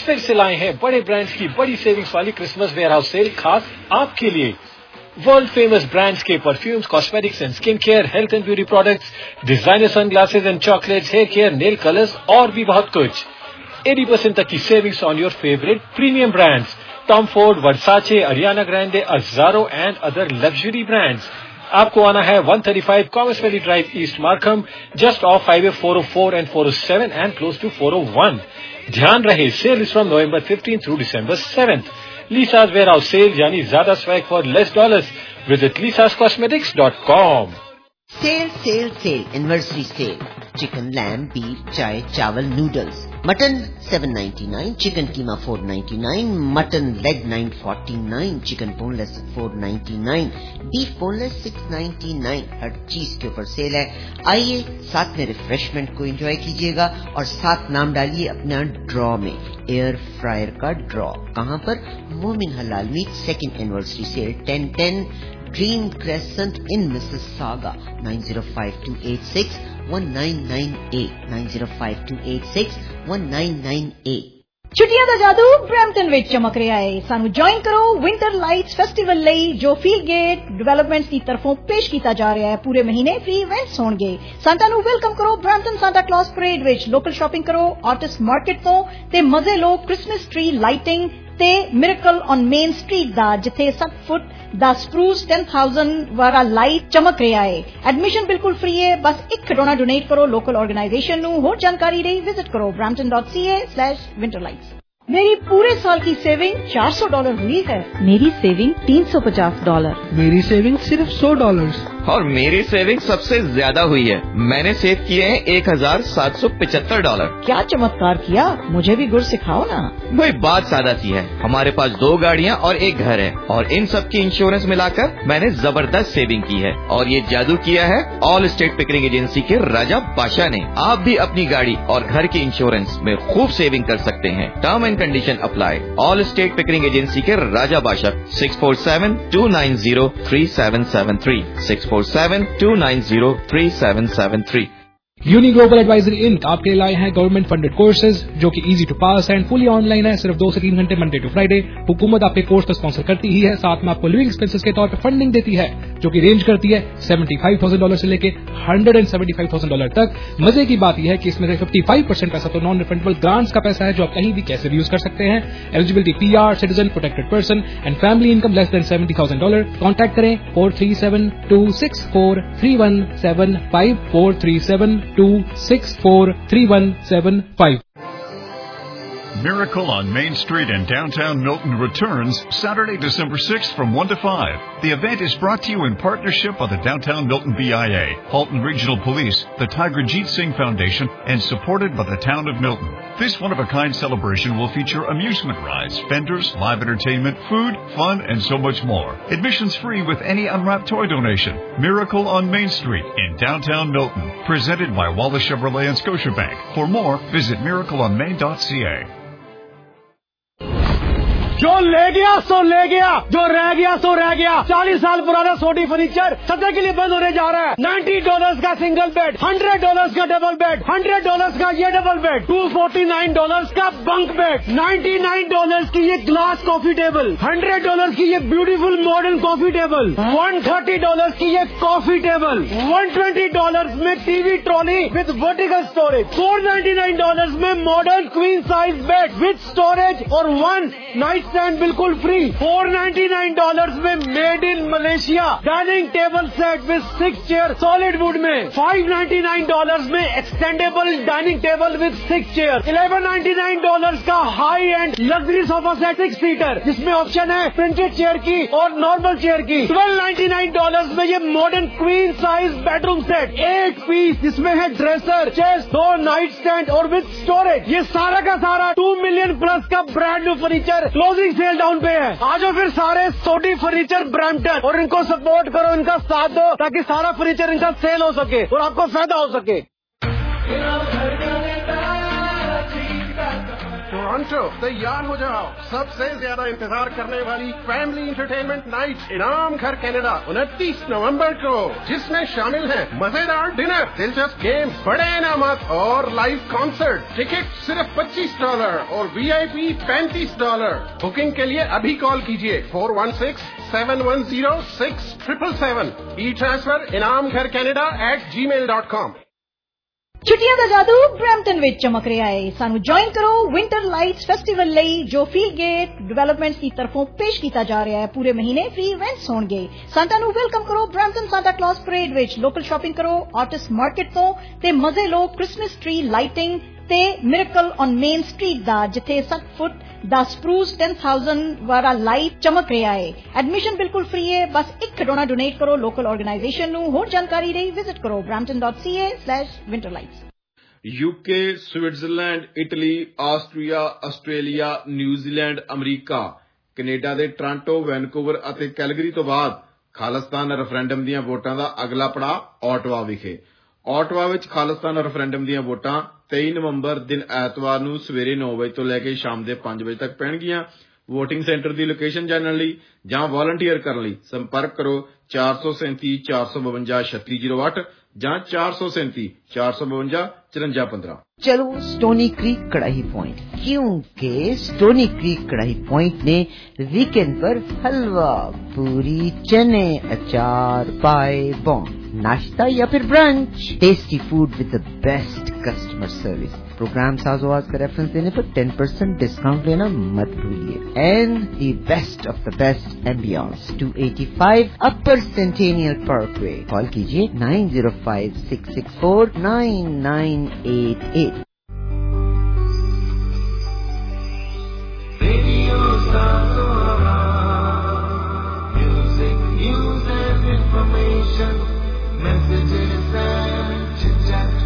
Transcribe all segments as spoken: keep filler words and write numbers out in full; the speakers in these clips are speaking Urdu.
फिर से लाए हैं बड़े ब्रांड्स की बड़ी सेविंग्स वाली क्रिसमस वेयर हाउस सेल खास आपके लिए। वर्ल्ड फेमस ब्रांड्स के perfumes, cosmetics and skin care, health and beauty products, designer sunglasses and chocolates, hair care, nail colours और भी बहुत कुछ। अस्सी परसेंट तक की savings on your favourite premium brands, Tom Ford, Versace, Ariana Grande, Azzaro and other luxury brands. आपको आना है one thirty-five Commerce Valley Drive, East Markham, just off highway four oh four and four oh seven and close to four oh one। ध्यान रहे, sale is from November fifteenth through December seventh। Lisa's warehouse sale यानी ज्यादा swag for less dollars. Visit lisas cosmetics dot com। Sale sale sale anniversary sale. Chicken, lamb, beef, चाय, चावल, noodles. Mutton seven ninety-nine, chicken keema four ninety-nine, mutton leg nine forty-nine, chicken boneless four ninety-nine, beef boneless six ninety-nine। हर चीज के ऊपर सेल है। आइए साथ में रिफ्रेशमेंट को एंजॉय कीजिएगा और साथ नाम डालिए अपना ड्रॉ में। एयर फ्रायर का ड्रॉ कहां पर? Momin halal meat second anniversary sale ten ten Green Crescent in Mississauga nine zero five two eight six one nine nine eight nine zero five two eight six one nine nine eight। ਛੁੱਟੀਆਂ ਦਾ ਜਾਦੂ ਬ੍ਰੈਂਪਟਨ ਵਿੱਚ ਚਮਕ ਰਿਹਾ ਹੈ। ਸਾਨੂੰ ਜੁਆਇਨ ਕਰੋ ਵਿੰਟਰ ਲਾਈਟਸ ਫੈਸਟੀਵਲ ਲਈ ਜੋ ਫੀਲਗੇਟ ਡਿਵੈਲਪਮੈਂਟਸ ਦੀ ਤਰਫੋਂ ਪੇਸ਼ ਕੀਤਾ ਜਾ ਰਿਹਾ ਹੈ। ਪੂਰੇ ਮਹੀਨੇ ਫ੍ਰੀ ਇਵੈਂਟਸ ਹੋਣਗੇ। ਸਾਂਟਾ ਨੂੰ ਵੈਲਕਮ ਕਰੋ ਬ੍ਰੈਂਪਟਨ ਸਾਂਟਾ ਕਲੌਸ ਪਰੇਡ ਵਿੱਚ। ਲੋਕਲ ਸ਼ਾਪਿੰਗ ਕਰੋ ਆਰਟਿਸਟ ਮਾਰਕੀਟ ਤੋਂ ਤੇ ਮਜ਼ੇ ਲਓ ਕ੍ਰਿਸਮਸ ਟ੍ਰੀ ਲਾਈਟਿੰਗ ਤੇ ਮਿਰੇਕਲ ਔਨ ਮੇਨ ਸਟਰੀਟ ਦਾ, ਜਿੱਥੇ seven ਫੁੱਟ ਦਾ ਸਪਰੂਸ ten thousand ਵਾਲਾ ਲਾਈਟ ਚਮਕ ਰਿਹਾ ਹੈ। ਐਡਮਿਸ਼ਨ ਬਿਲਕੁਲ ਫ੍ਰੀ ਹੈ। ਬਸ ਇੱਕ ਖਿਡੌਣਾ ਡੋਨੇਟ ਕਰੋ ਲੋਕਲ ਆਰਗੇਨਾਈਜੇਸ਼ਨ ਨੂੰ। ਹੋਰ ਜਾਣਕਾਰੀ ਲਈ ਵਿਜ਼ਿਟ ਕਰੋ brampton dot c a slash winterlights। मेरी पूरे साल की सेविंग चार सौ डॉलर हुई है। मेरी सेविंग तीन सौ पचास डॉलर। मेरी सेविंग सिर्फ सौ डॉलर। और मेरी सेविंग सबसे ज्यादा हुई है। मैंने सेव किए हैं एक हजार सात सौ पिचहत्तर डॉलर। क्या चमत्कार किया, मुझे भी गुर सिखाओ ना। वही बात सादा सी है। हमारे पास दो गाड़ियाँ और एक घर है और इन सब की इंश्योरेंस मिलाकर मैंने जबरदस्त सेविंग की है। और ये जादू किया है ऑल स्टेट पिकरिंग एजेंसी के राजा बादशाह ने। आप भी अपनी गाड़ी और घर के इंश्योरेंस में खूब सेविंग कर सकते हैं। Term and condition apply. Allstate Pickering agency के राजा बादशाह six four seven two nine zero three seven seven three six four seven two nine zero three seven seven three। Uni Global Advisory Inc आपके लिए लाए हैं गवर्नमेंट फंडेड कोर्सेज जो कि easy to pass and fully online है। सिर्फ दो से तीन घंटे मंडे टू फ्राइडे। हुकूमत आपके कोर्स को स्पॉन्सर करती ही है, साथ में आपको लिविंग एक्सपेंसेस के तौर पर फंडिंग देती है जो कि रेंज करती है पचहत्तर हज़ार डॉलर से लेके एक सौ पचहत्तर हज़ार डॉलर तक। मजे की बात यह है कि इसमें से पचपन परसेंट पैसा तो नॉन रिफंडेबल ग्रांट्स का पैसा है जो आप कहीं भी कैसे भी यूज कर सकते हैं। Eligibility PR, citizen, protected person and family income less than seventy thousand dollar. Contact करें four three seven two six four three one seven five four three seven two six four three one seven five। Miracle on Main Street in downtown Milton returns Saturday, December sixth from one to five. The event is brought to you in partnership by the Downtown Milton B I A, Halton Regional Police, the Tigerjeet Singh Foundation, and supported by the town of Milton. This one-of-a-kind celebration will feature amusement rides, vendors, live entertainment, food, fun, and so much more. Admission's free with any unwrapped toy donation. Miracle on Main Street in downtown Milton, presented by Wallace Chevrolet and Scotiabank. For more, visit miracle on main dot c a। जो ले गया सो ले गया, जो रह गया सो रह गया। चालीस साल पुराना सोडी फर्नीचर सदा के लिए बंद होने जा रहा है। नाइन्टी डॉलर्स का सिंगल बेड, हंड्रेड डॉलर्स का डबल बेड, हंड्रेड डॉलर्स का ये double bed, two forty nine dollars का bunk bed, ninety nine dollars की ये glass coffee table, hundred dollars की ये beautiful modern coffee table, one thirty dollars की ये coffee table, one twenty dollars में TV trolley with vertical storage, four ninety nine dollars में modern queen size bed with storage और वन नाइट स्टैंड बिल्कुल फ्री। फोर नाइन्टी नाइन डॉलर्स में made in Malaysia dining table set with six chair solid wood में। फाइव नाइन्टी नाइन डॉलर्स में extendable dining table with six chair. Eleven ninety nine dollars का high end luxury sofa set six seater जिसमें ऑप्शन है प्रिंटेड चेयर की और नॉर्मल चेयर की। ट्वेल्व नाइन्टी नाइन डॉलर्स में ये modern queen size bedroom set eight piece जिसमें है ड्रेसर, चेस्ट, दो नाइट स्टैंड और विद स्टोरेज। ये सारा का सारा टू मिलियन प्लस का brand new furniture closing sale down पे है। आ जाओ फिर सारे सोडी फर्नीचर ब्रैम्पटन और इनको सपोर्ट करो, इनका साथ दो ताकि सारा फर्नीचर इनका सेल हो सके और आपको फायदा हो सके। टोरंटो तैयार हो जाओ, सबसे ज्यादा इंतजार करने वाली फैमिली एंटरटेनमेंट नाइट इनाम घर कनाडा उनतीस नवंबर को, जिसमें शामिल है मजेदार डिनर, दिलचस्प गेम्स, बड़े इनामात और लाइव कॉन्सर्ट। टिकट सिर्फ पच्चीस डॉलर और वीआईपी पैंतीस डॉलर। बुकिंग के लिए अभी कॉल कीजिए four one six seven one zero six triple seven. E transfer Inam Ghar Canada at Gmail dot com. ਛੁੱਟੀਆਂ ਦਾ ਜਾਦੂ ਬਰੈਂਪਟਨ ਵਿੱਚ ਚਮਕ ਰਿਹਾ ਹੈ। ਸਾਨੂੰ ਜੁਆਇਨ ਕਰੋ ਵਿੰਟਰ ਲਾਈਟਸ ਫੈਸਟੀਵਲ ਲਈ, ਜੋ ਫੀਲਗੇਟ ਡਿਵੈਲਪਮੈਂਟਸ ਦੀ ਤਰਫੋਂ ਪੇਸ਼ ਕੀਤਾ ਜਾ ਰਿਹਾ ਹੈ। ਪੂਰੇ ਮਹੀਨੇ ਫ੍ਰੀ ਇਵੈਂਟਸ ਹੋਣਗੇ। ਸਾਂਟਾ ਨੂੰ ਵੈਲਕਮ ਕਰੋ ਬਰੈਂਪਟਨ ਸਾਂਟਾ ਕਲੌਸ ਪਰੇਡ ਵਿੱਚ। ਲੋਕਲ ਸ਼ਾਪਿੰਗ ਕਰੋ ਆਰਟਿਸਟ ਮਾਰਕੀਟ ਤੋਂ ਤੇ ਮਜ਼ੇ ਲਓ ਕ੍ਰਿਸਮਸ ਟ੍ਰੀ ਲਾਈਟਿੰਗ ਤੇ ਮਿਰੇਕਲ ਔਨ ਮੇਨ ਸਟਰੀਟ ਦਾ, ਜਿੱਥੇ ਸੱਤ ਫੁੱਟ ਦਾ ਸਪਰੂਸ ten thousand ਵਾਲਾ ਲਾਈਟ ਚਮਕ ਰਿਹਾ ਹੈ। ਐਡਮਿਸ਼ਨ ਬਿਲਕੁਲ ਫ੍ਰੀ ਹੈ। ਬਸ ਇੱਕ ਖਿਡੌਣਾ ਡੋਨੇਟ ਕਰੋ ਲੋਕਲ ਆਰਗੇਨਾਈਜੇਸ਼ਨ ਨੂੰ। ਹੋਰ ਜਾਣਕਾਰੀ ਲਈ ਵਿਜ਼ਿਟ ਕਰੋ brampton dot c a slash winterlights। UK, Switzerland, Italy, Austria, Australia, New Zealand, America, Canada ਦੇ ਟੋਰਾਂਟੋ, ਵੈਨਕੂਵਰ ਅਤੇ ਕੈਲਗਰੀ ਤੋਂ ਬਾਅਦ ਖਾਲਿਸਤਾਨ ਰੈਫਰੈਂਡਮ ਦੀਆਂ ਵੋਟਾਂ ਦਾ ਅਗਲਾ ਪੜਾਅ ਓਟਵਾ ਵਿਖੇ। ਓਟਵਾ ਵਿੱਚ ਖਾਲਿਸਤਾਨ ਰੈਫਰੈਂਡਮ ਦੀਆਂ ਵੋਟਾਂ ਤੇਈ ਨਵੰਬਰ ਦਿਨ ਐਤਵਾਰ ਨੂੰ ਸਵੇਰੇ ਨੌ ਵਜੇ ਤੋਂ ਲੈ ਕੇ ਸ਼ਾਮ ਦੇ ਪੰਜ ਵਜੇ ਤੱਕ ਪੈਣਗੀਆਂ। ਵੋਟਿੰਗ ਸੈਂਟਰ ਦੀ ਲੋਕੇਸ਼ਨ ਜਾਣਨ ਲਈ ਜਾਂ ਵਾਲੰਟੀਅਰ ਕਰਨ ਲਈ ਸੰਪਰਕ ਕਰੋ ਚਾਰ ਸੌ ਸੈਂਤੀ ਚਾਰ ਸੌ ਬਵੰਜਾ ਛੱਤੀ ਜ਼ੀਰੋ ਅੱਠ ਜਾਂ ਚਾਰ ਸੌ ਸੈਂਤੀ ਚਾਰ ਸੌ ਬਵੰਜਾ ਚੁਰੰਜਾ ਪੰਦਰਾਂ। चलो स्टोनी क्रीक कड़ाही पॉइंट, क्योंकि स्टोनी क्रीक कड़ाही पॉइंट ने वीकेंड पर हलवा, पूरी, चने, अचार, पाए, बॉन, नाश्ता या फिर brunch, tasty food with the best customer service. Program Sazoawaz का रेफरेंस देने पर ten percent डिस्काउंट लेना मत भूलिए। And the best of the best ambience two eighty-five Upper Centennial Parkway. Call कीजिए nine zero five six six four nine nine eight eight। Music, news and information, messages and chit-chat।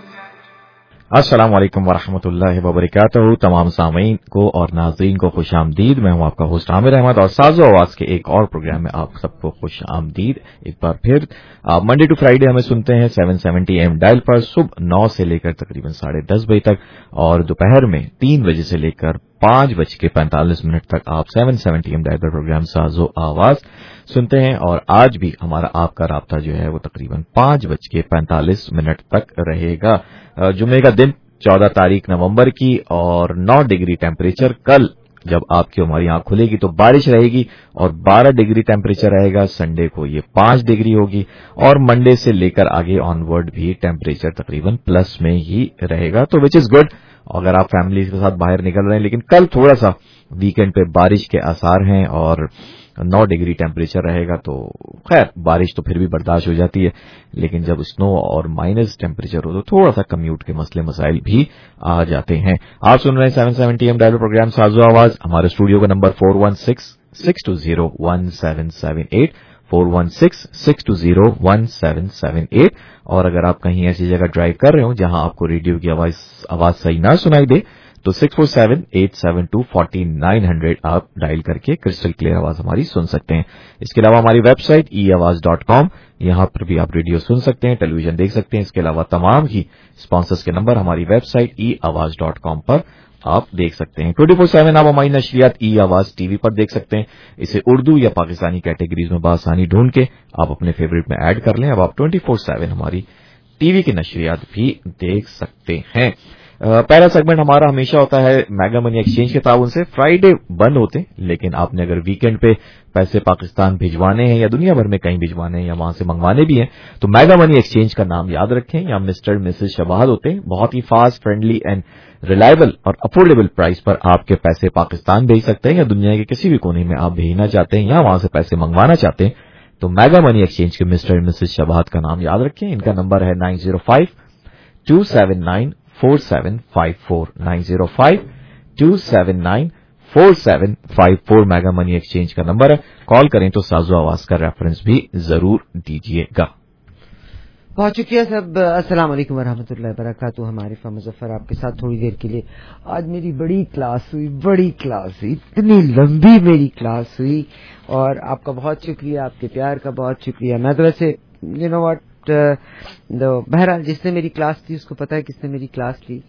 अस्सलाम वालेकुम वरहमतुल्लाहि वबरकातुहू। तमाम सामीन को और नाज़रीन को खुश आमदीद। मैं हूं आपका होस्ट आमिर अहमद और साजो आवाज के एक और प्रोग्राम में आप सबको खुश आमदीद। एक बार फिर मंडे टू फ्राइडे हमें सुनते हैं सेवन सेवेंटी एम डायल पर सुबह नौ से लेकर तकरीबन साढ़े दस बजे तक, और दोपहर में तीन बजे से लेकर पांच बज के पैंतालीस मिनट तक आप सेवन सेवेंटी एम डायल पर प्रोग्राम साजो आवाज सुनते हैं। और आज भी हमारा आपका राब्ता जो है वो तकरीबन पांच बज के पैंतालीस मिनट तक रहेगा। जुमे का दिन चौदह तारीख नवंबर की और नौ डिग्री टेम्परेचर। कल जब आपकी हमारी आंख खुलेगी तो बारिश रहेगी और बारह डिग्री टेम्परेचर रहेगा। संडे को ये पांच डिग्री होगी और मंडे से लेकर आगे ऑनवर्ड भी टेम्परेचर तकरीबन प्लस में ही रहेगा, तो विच इज गुड अगर आप फैमिली के साथ बाहर निकल रहे हैं। लेकिन कल थोड़ा सा वीकेंड पे बारिश के आसार हैं और नौ डिग्री टेम्परेचर रहेगा, तो खैर बारिश तो फिर भी बर्दाश्त हो जाती है, लेकिन जब स्नो और माइनस टेम्परेचर हो तो थोड़ा सा कम्यूट के मसले मसाइल भी आ जाते हैं। आप सुन रहे हैं seven seventy M dial program साजो आवाज। हमारे स्टूडियो का number four one six six two zero one seven seven eight four one six six two zero one seven seven eight. और अगर आप कहीं ऐसी जगह ड्राइव कर रहे हो जहां आपको रेडियो की आवाज आवाज सही ना सुनाई दे तो six four seven eight seven two forty nine hundred आप डायल करके क्रिस्टल क्लियर आवाज हमारी सुन सकते हैं। इसके अलावा हमारी website e Awaz dot com, यहाँ पर भी आप रेडियो सुन सकते हैं, टेलीविजन देख सकते हैं। इसके अलावा तमाम ही स्पॉन्सर्स के नंबर हमारी website e Awaz dot com पर आप देख सकते हैं। ट्वेंटी फोर सेवन आप हमारी नशरियात ई आवाज टीवी पर देख सकते हैं। इसे उर्दू या पाकिस्तानी कैटेगरीज में बआसानी ढूंढ के आप अपने फेवरेट में ऐड कर लें। अब आप ट्वेंटी फोर सेवन हमारी टीवी की नशरियात भी देख सकते हैं। पहला सेगमेंट हमारा हमेशा होता है मेगा मनी एक्सचेंज के ताउन से। फ्राइडे बंद होते हैं, लेकिन आपने अगर वीकेंड पे पैसे पाकिस्तान भिजवाने हैं या दुनिया भर में कहीं भिजवाने हैं या वहां से मंगवाने भी हैं तो मेगा मनी एक्सचेंज का नाम याद रखें। या मिस्टर मिसेस शबाद होते हैं, बहुत ही फास्ट, फ्रेंडली एंड रिलायबल और अफोर्डेबल प्राइस पर आपके पैसे पाकिस्तान भेज सकते हैं या दुनिया के किसी भी कोने में आप भेजना चाहते हैं या वहां से पैसे मंगवाना चाहते हैं तो मेगा मनी एक्सचेंज के मिस्टर मिसेस शबाद का नाम याद रखें। इनका नंबर है nine zero five two seven nine four seven five four nine zero five two seven nine four seven five four Mega Money Exchange का नंबर है। कॉल करें तो साजो आवाज का रेफरेंस भी जरूर दीजिएगा। बहुत शुक्रिया सब। अस्सलाम वालेकुम वरहमतुल्लाहि वबरकातुहू। हमारे फा मुज़फ़्फ़र आपके साथ थोड़ी देर के लिए। आज मेरी बड़ी क्लास हुई, बड़ी क्लास हुई, इतनी लंबी मेरी क्लास हुई और आपका बहुत शुक्रिया, आपके प्यार का बहुत शुक्रिया। मैं तो वैसे यू नो व्हाट बहरहाल जिसने मेरी क्लास ली उसको पता है किसने मेरी क्लास ली।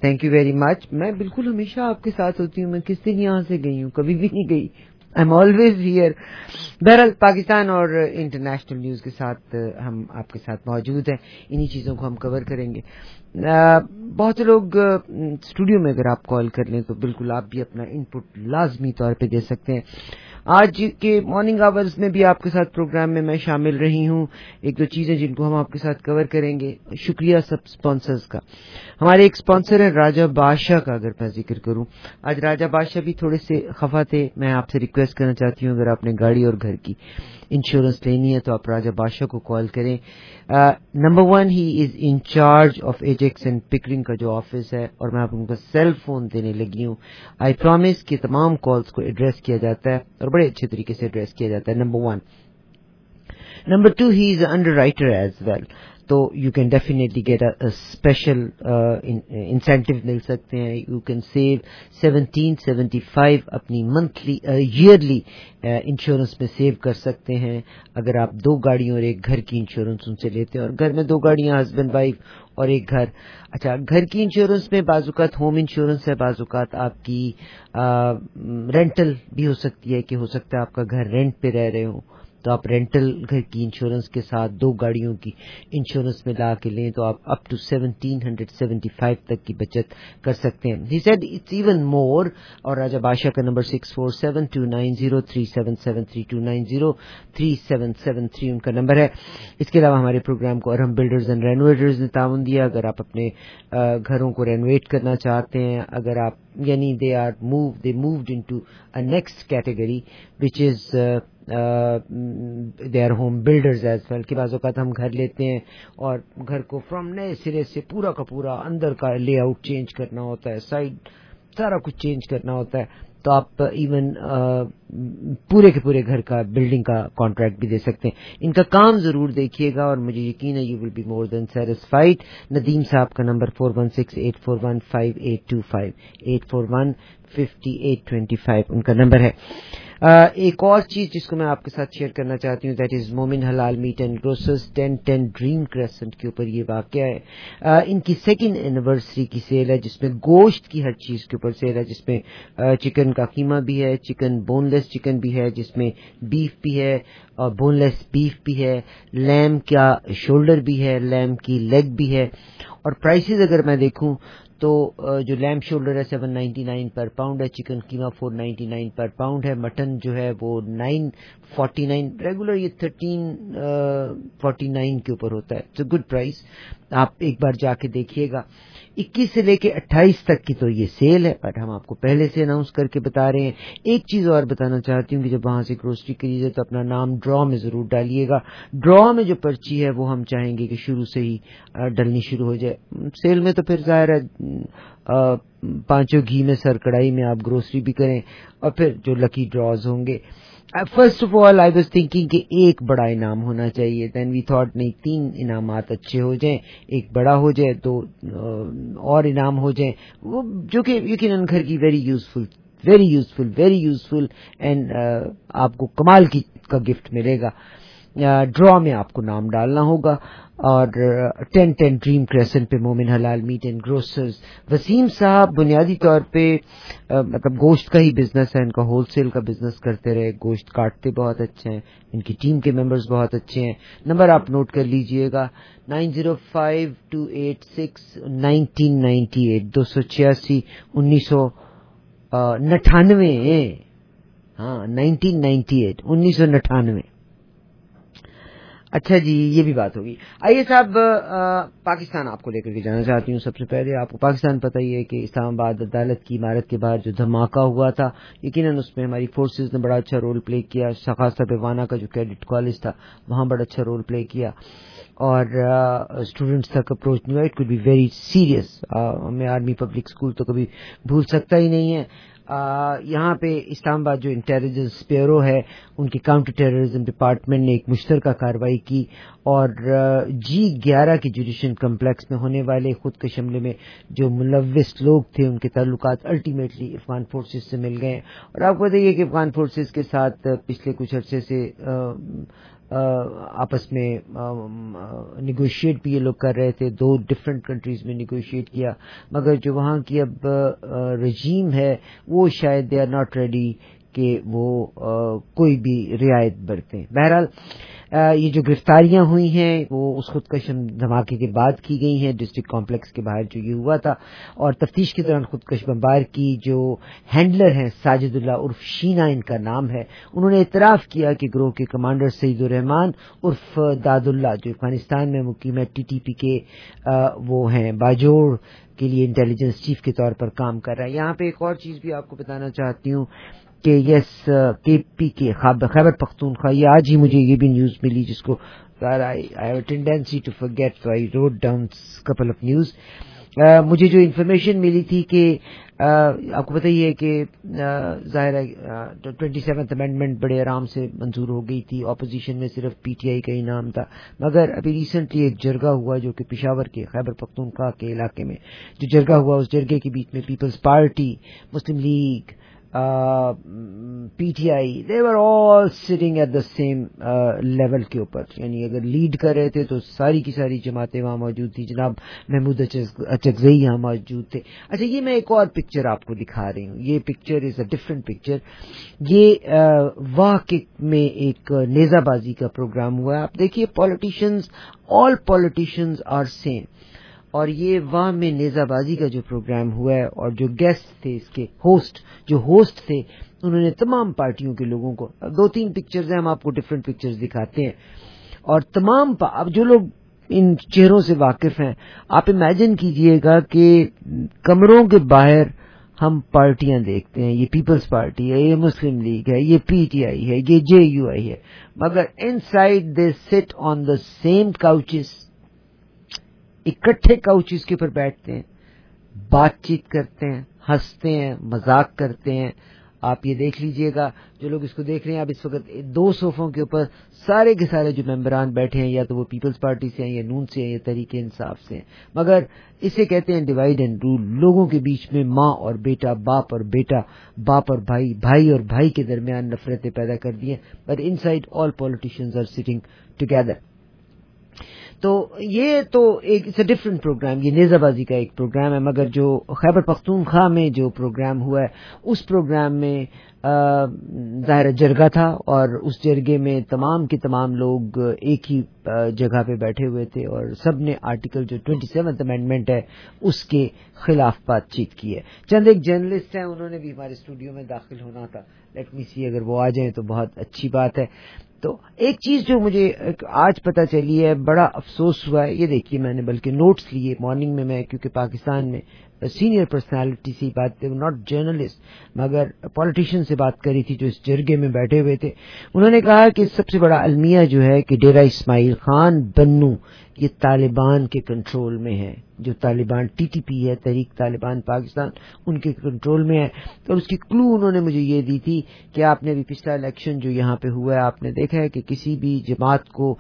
Thank you very much. میں بالکل ہمیشہ آپ کے ساتھ ہوتی ہوں. میں کس دن یہاں سے گئی ہوں؟ کبھی بھی نہیں گئی. I am always here. بہرحال پاکستان اور انٹرنیشنل نیوز کے ساتھ ہم آپ کے ساتھ موجود ہیں. انہی چیزوں کو ہم کور کریں گے. بہت سے لوگ اسٹوڈیو میں اگر آپ کال کر لیں تو بالکل آپ بھی اپنا ان پٹ لازمی طور پہ دے سکتے ہیں. آج کے مارننگ آورز میں بھی آپ کے ساتھ پروگرام میں میں شامل رہی ہوں. ایک دو چیزیں جن کو ہم آپ کے ساتھ کور کریں گے. شکریہ سب اسپانسرز کا. ہمارے ایک اسپانسر ہے راجہ بادشاہ کا. اگر میں ذکر کروں, آج راجہ بادشاہ بھی تھوڑے سے خفا تھے. میں آپ سے ریکویسٹ کرنا چاہتی ہوں, اگر آپ نے گاڑی اور گھر کی انشورنس لینی ہے تو آپ راجہ بادشاہ کو کال کریں. Number one, he is in charge of Ajax and Pickering کا جو آفس ہے, اور میں آپ کو سیل فون دینے لگی ہوں. آئی پرامس کہ تمام کالز کو ایڈریس کیا جاتا ہے اور بڑے اچھے طریقے سے ایڈریس کیا جاتا ہے. Number one. Number two, he is underwriter as well. تو you can definitely get a special incentive مل سکتے ہیں. You can save seventeen seventy five اپنی منتھلی ایئرلی انشورنس میں سیو کر سکتے ہیں اگر آپ دو گاڑیوں اور ایک گھر کی انشورنس ان سے لیتے ہیں. اور گھر میں دو گاڑیاں, ہسبینڈ وائف اور ایک گھر. اچھا, گھر کی انشورنس میں بعض اوقات ہوم انشورنس ہے, بعض اوقات آپ کی رینٹل بھی ہو سکتی ہے, کہ ہو سکتا ہے آپ کا گھر رینٹ پہ رہ رہے ہوں تو آپ رینٹل گھر کی انشورنس کے ساتھ دو گاڑیوں کی انشورنس میں لا کے لیں تو آپ up to seventeen hundred seventy five تک کی بچت کر سکتے ہیں. He said it's even more. اور راجہ بادشاہ کا number six four seven two nine zero three seven seven three two nine zero three seven seven three ان کا نمبر ہے. اس کے علاوہ ہمارے پروگرام کو ارہم بلڈرز اینڈ رینوویٹرز نے تعاون دیا. اگر آپ اپنے گھروں کو رینوویٹ کرنا چاہتے ہیں, اگر آپ یعنی they are move they moved into a next category which is they are home builders as well. کہ بعض اوقات ہم گھر لیتے ہیں اور گھر کو فرام نئے سرے سے پورا کا پورا اندر کا لے آؤٹ چینج کرنا ہوتا ہے, سائڈ سارا کچھ چینج کرنا ہوتا ہے, تو آپ ایون پورے کے پورے گھر کا بلڈنگ کا کانٹریکٹ بھی دے سکتے ہیں. ان کا کام ضرور دیکھیے گا اور مجھے یقین ہے you will be more then satisfied. Nadeem صاحب کا number four one six eight four one five eight two five eight four one fifty eight twenty five ان کا نمبر ہے. ایک اور چیز جس کو میں آپ کے ساتھ شیئر کرنا چاہتی ہوں, that is Momin Halal meat and grocers ten ten dream crescent کے اوپر یہ واقعہ ہے. ان کی سیکنڈ اینیورسری کی سیل ہے جس میں گوشت کی ہر چیز کے اوپر سیل ہے, جس میں چکن کا قیمہ بھی ہے, چکن بون لیس چکن بھی ہے, جس میں بیف بھی ہے اور بون لیس بیف بھی ہے, لیم کا شولڈر بھی ہے, لیم کی لیگ بھی ہے. اور پرائسز اگر میں دیکھوں تو جو لیم شولڈر ہے seven ninety nine per pound ہے, چکن قیمہ four ninety nine per pound ہے, مٹن جو ہے وہ نائن فورٹی نائن, ریگولر یہ تھرٹین فورٹی نائن کے اوپر ہوتا ہے. اٹس اے گڈ پرائز, آپ ایک بار جا کے دیکھیے گا. اکیس سے لے کے اٹھائیس تک کی تو یہ سیل ہے, بٹ ہم آپ کو پہلے سے اناؤنس کر کے بتا رہے ہیں. ایک چیز اور بتانا چاہتی ہوں کہ جب وہاں سے گروسری خریدے تو اپنا نام ڈرا میں ضرور ڈالیے گا. ڈرا میں جو پرچی ہے وہ ہم چاہیں گے کہ شروع سے ہی ڈلنی شروع ہو جائے. سیل میں تو پھر ظاہر ہے پانچوں گھی میں سر کڑائی میں آپ گروسری بھی کریں, اور پھر جو لکی ڈراز ہوں گے. First of all I was thinking کہ ایک بڑا انعام ہونا چاہیے. دین وی تھاٹ نہیں, تین انعامات اچھے ہو جائیں, ایک بڑا ہو جائے, دو اور انعام ہو جائیں, وہ جو کہ یقیناً گھر کی very useful very useful very useful and آپ کو کمال کی کا گفٹ ملے گا. ڈرا میں آپ کو نام ڈالنا ہوگا. اور ٹین ٹین ڈریم کریسنٹ پہ مومن Halal meat and grocers. Wasim صاحب بنیادی طور پہ مطلب گوشت کا ہی بزنس ہے, ان کا ہول سیل کا بزنس کرتے رہے, گوشت کاٹتے بہت اچھے ہیں, ان کی ٹیم کے ممبرز بہت اچھے ہیں. نمبر آپ نوٹ کر لیجئے گا, nine zero five two eight six nineteen ninety eight دو سو چھیاسی انیس سو نٹھانوے ہاں نائنٹین نائنٹی ایٹ انیس سو نٹھانوے. اچھا جی, یہ بھی بات ہوگی. آئیے صاحب, پاکستان آپ کو لے کر کے جانا چاہتی ہوں. سب سے پہلے آپ کو پاکستان پتہ ہی ہے کہ اسلام آباد عدالت کی عمارت کے باہر جو دھماکہ ہوا تھا, یقیناً اس میں ہماری فورسز نے بڑا اچھا رول پلے کیا. ثقافت پیوانہ کا جو کیڈٹ کالج تھا وہاں بڑا اچھا رول پلے کیا, اور اسٹوڈنٹس تک اپروچ نہیں ہوا. It could be very serious. میں آرمی پبلک اسکول تو کبھی بھول سکتا ہی نہیں ہے. یہاں پہ اسلام آباد جو انٹیلیجنس بیورو ہے, ان کے کاؤنٹر ٹیررزم ڈپارٹمنٹ نے ایک مشترکہ کارروائی کی, اور جی گیارہ کے جوڈیشل کمپلیکس میں ہونے والے خودکش حملے میں جو ملوث لوگ تھے ان کے تعلقات الٹیمیٹلی افغان فورسز سے مل گئے. اور آپ کو بتائیے کہ افغان فورسز کے ساتھ پچھلے کچھ عرصے سے آپس میں نیگوشیٹ بھی یہ لوگ کر رہے تھے, دو ڈفرینٹ کنٹریز میں نیگوشیٹ کیا, مگر جو وہاں کی اب رجیم ہے وہ شاید دے آر ناٹ ریڈی کہ وہ کوئی بھی رعایت برتیں. بہرحال یہ جو گرفتاریاں ہوئی ہیں وہ اس خودکش دھماکے کے بعد کی گئی ہیں ڈسٹرکٹ کمپلیکس کے باہر جو یہ ہوا تھا, اور تفتیش کے دوران خودکش بمبار کی جو ہینڈلر ہیں ساجد اللہ عرف شینا ان کا نام ہے, انہوں نے اعتراف کیا کہ گروہ کے کمانڈر سعید الرحمان عرف داد اللہ جو افغانستان میں مقیم ہے ٹی ٹی پی کے وہ ہیں باجوڑ کے لیے انٹیلیجنس چیف کے طور پر کام کر رہا ہے. یہاں پہ ایک اور چیز بھی آپ کو بتانا چاہتی ہوں کہ یس کے پی کے خیبر پختونخوا, یہ آج ہی مجھے یہ بھی نیوز ملی جس کو I have a tendency to forget, so I wrote down couple of news. مجھے جو انفارمیشن ملی تھی کہ آپ کو بتائیے کہ ظاہر ہے ٹوئنٹی سیونتھ امینڈمنٹ بڑے آرام سے منظور ہو گئی تھی, اپوزیشن میں صرف پی ٹی آئی کا ہی نام تھا, مگر ابھی ریسنٹلی ایک جرگہ ہوا جو کہ پشاور کے خیبر پختونخوا کے علاقے میں جو جرگہ ہوا, اس جرگے کے بیچ میں Peoples Party, Muslim League, P T I, they were all sitting at the same level کے اوپر, یعنی اگر لیڈ کر رہے تھے تو ساری کی ساری جماعتیں وہاں موجود تھی. جناب محمود اچکزئی یہاں موجود تھے. اچھا یہ میں ایک اور پکچر آپ کو دکھا رہی ہوں, یہ picture is a different picture. یہ واقع میں ایک نیزہ بازی کا پروگرام ہوا ہے. آپ دیکھیے politicians, all politicians are same, اور یہ وہاں میں نیزہ بازی کا جو پروگرام ہوا ہے اور جو گیسٹ تھے اس کے ہوسٹ جو ہوسٹ تھے انہوں نے تمام پارٹیوں کے لوگوں کو, دو تین پکچرز ہیں ہم آپ کو ڈفرینٹ پکچرز دکھاتے ہیں, اور تمام اب جو لوگ ان چہروں سے واقف ہیں آپ امیجن کیجئے گا کہ کمروں کے باہر ہم پارٹیاں دیکھتے ہیں, یہ پیپلز پارٹی ہے, یہ مسلم لیگ ہے, یہ پی ٹی آئی ہے, یہ جے یو آئی ہے, مگر ان side they sat on the same coaches, اکٹھے کوچز کے اوپر بیٹھتے ہیں, بات چیت کرتے ہیں, ہنستے ہیں, مذاق کرتے ہیں. آپ یہ دیکھ لیجئے گا جو لوگ اس کو دیکھ رہے ہیں, آپ اس وقت دو صوفوں کے اوپر سارے کے سارے جو ممبران بیٹھے ہیں یا تو وہ پیپلز پارٹی سے ہیں یا نون سے ہیں یا تحریک انصاف سے ہیں, مگر اسے کہتے ہیں ڈیوائڈ اینڈ رول. لوگوں کے بیچ میں ماں اور بیٹا, باپ اور بیٹا, باپ اور بھائی, بھائی اور بھائی کے درمیان نفرتیں پیدا کر دی ہیں, but inside all politicians are sitting together. تو یہ تو ایک اٹس اے ڈفرینٹ پروگرام, یہ نیزہ بازی کا ایک پروگرام ہے, مگر جو خیبر پختونخوا میں جو پروگرام ہوا ہے اس پروگرام میں ظاہر جرگہ تھا, اور اس جرگے میں تمام کے تمام لوگ ایک ہی جگہ پہ بیٹھے ہوئے تھے اور سب نے آرٹیکل جو ٹوئنٹی سیونتھ امینڈمنٹ ہے اس کے خلاف بات چیت کی ہے. چند ایک جرنلسٹ ہیں, انہوں نے بھی ہمارے اسٹوڈیو میں داخل ہونا تھا, لیٹ می سی اگر وہ آ جائیں تو بہت اچھی بات ہے. تو ایک چیز جو مجھے آج پتہ چلی ہے, بڑا افسوس ہوا ہے, یہ دیکھیے میں نے بلکہ نوٹس لیے مارننگ میں, میں کیونکہ پاکستان میں سینئر پرسنالٹی سے بات, ناٹ جرنلسٹ مگر پولیٹیشین سے بات کری تھی جو اس جرگے میں بیٹھے ہوئے تھے. انہوں نے کہا کہ سب سے بڑا المیہ جو ہے کہ ڈیرہ اسماعیل خان بنو یہ طالبان کے کنٹرول میں ہے, جو طالبان ٹی ٹی پی ہے, تحریک طالبان پاکستان, ان کے کنٹرول میں ہے. تو اس کی کلو انہوں نے مجھے یہ دی تھی کہ آپ نے ابھی پچھلا الیکشن جو یہاں پہ ہوا ہے آپ نے دیکھا ہے کہ کسی بھی جماعت کو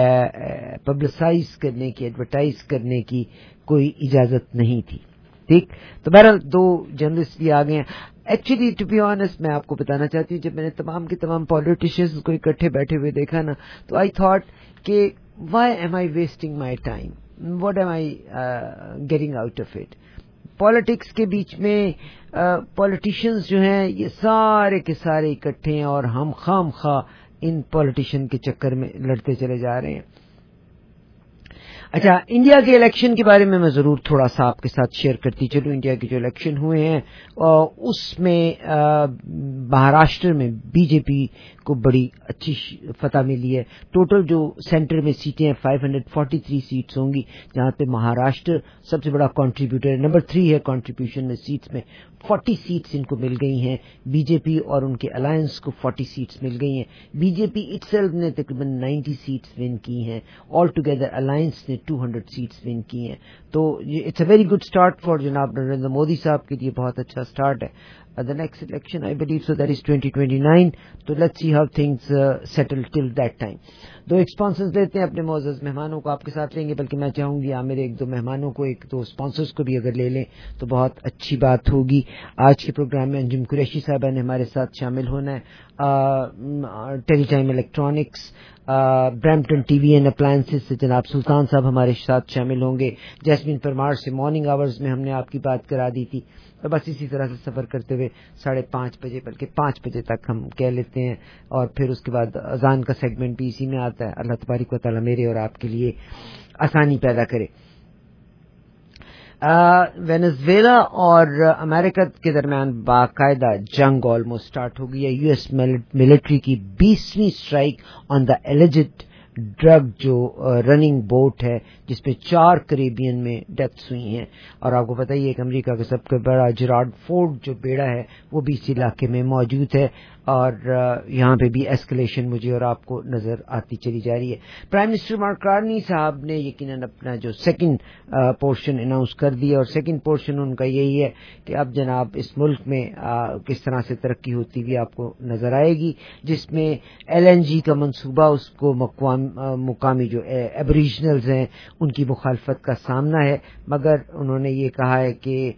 پبلسائز کرنے کی, ایڈورٹائز کرنے کی کوئی اجازت نہیں تھی. ٹھیک, تو بہرحال دو جرنلسٹ بھی آ گئے ہیں. ایکچولی ٹو بی آنیسٹ میں آپ کو بتانا چاہتی ہوں, جب میں نے تمام کے تمام پولیٹیشینز کو اکٹھے بیٹھے ہوئے دیکھا نا, تو آئی تھاٹ کہ why am I wasting my time, what am I getting out of it. Politics کے بیچ میں پولیٹیشینز جو ہیں یہ سارے کے سارے اکٹھے ہیں اور ہم خام خواہ ان پولیٹیشین کے چکر میں لڑتے چلے جا رہے ہیں. اچھا, انڈیا کے الیکشن کے بارے میں میں ضرور تھوڑا سا آپ کے ساتھ شیئر کرتی چلوں. انڈیا کے جو الیکشن ہوئے ہیں اس میں مہاراشٹر میں بی جے پی کو بڑی اچھی فتح ملی ہے. ٹوٹل جو سینٹر میں سیٹیں ہیں five hundred forty three seats ہوں گی, جہاں پہ مہاراشٹر سب سے بڑا کنٹریبیوٹر ہے, نمبر تھری ہے کنٹریبیوشن میں سیٹس میں. فورٹی سیٹس ان کو مل گئی ہیں, بی جے پی اور ان کے الائنس کو فورٹی سیٹس مل گئی ہیں. B J P itself نے تقریباً نائنٹی سیٹس ون کی ہیں, آل ٹوگیدر الائنس نے ٹو ہنڈریڈ سیٹس ون کی ہیں. تو it's a very good start for جناب نریندر مودی صاحب کے لیے, بہت اچھا اسٹارٹ ہے. the next election, I believe so, that is twenty twenty-nine. So let's see how things uh, settle till that time. دو اسپانسرز لیتے ہیں اپنے معزز مہمانوں کو آپ کے ساتھ لیں گے, بلکہ میں چاہوں گی عامر ایک دو مہمانوں کو, ایک دو اسپانسرز کو بھی اگر لے لیں تو بہت اچھی بات ہوگی. آج کے پروگرام میں انجم قریشی صاحبہ نے ہمارے ساتھ شامل ہونا ہے. Tele time electronics, Brampton T V and appliances سے جناب سلطان صاحب ہمارے ساتھ شامل ہوں گے. جیسمین پرمار سے مارننگ آورز میں ہم نے آپ کی بات کرا دی تھی, تو بس اسی طرح سے سفر کرتے ہوئے ساڑھے پانچ بجے بلکہ پانچ بجے تک ہم کہہ لیتے ہیں, اور پھر اس کے بعد اذان کا سیگمنٹ بھی اسی میں آتا ہے. اللہ تبارک و تعالیٰ میرے اور آپ کے لیے آسانی پیدا کرے. وینزویلا اور امریکہ کے درمیان باقاعدہ جنگ آلموسٹ اسٹارٹ ہو گئی ہے. یو ایس ملٹری کی بیسویں strike on the alleged drug جو رننگ بوٹ ہے, جس پہ چار کریبین میں ڈیتھس ہوئی ہیں. اور آپ کو پتہ ہی ہے کہ امریکہ کا سب سے بڑا جراڈ فورڈ جو بیڑا ہے وہ بھی اس علاقے میں موجود ہے, اور یہاں پہ بھی ایسکلیشن مجھے اور آپ کو نظر آتی چلی جا رہی ہے. پرائم منسٹر مارک کارنی صاحب نے یقیناً اپنا جو سیکنڈ پورشن اناؤنس کر دیا, اور سیکنڈ پورشن ان کا یہی ہے کہ اب جناب اس ملک میں کس طرح سے ترقی ہوتی ہوئی آپ کو نظر آئے گی, جس میں ایل این جی کا منصوبہ اس کو مقامی جو ایبریجنلز ہیں ان کی مخالفت کا سامنا ہے, مگر انہوں نے یہ کہا ہے کہ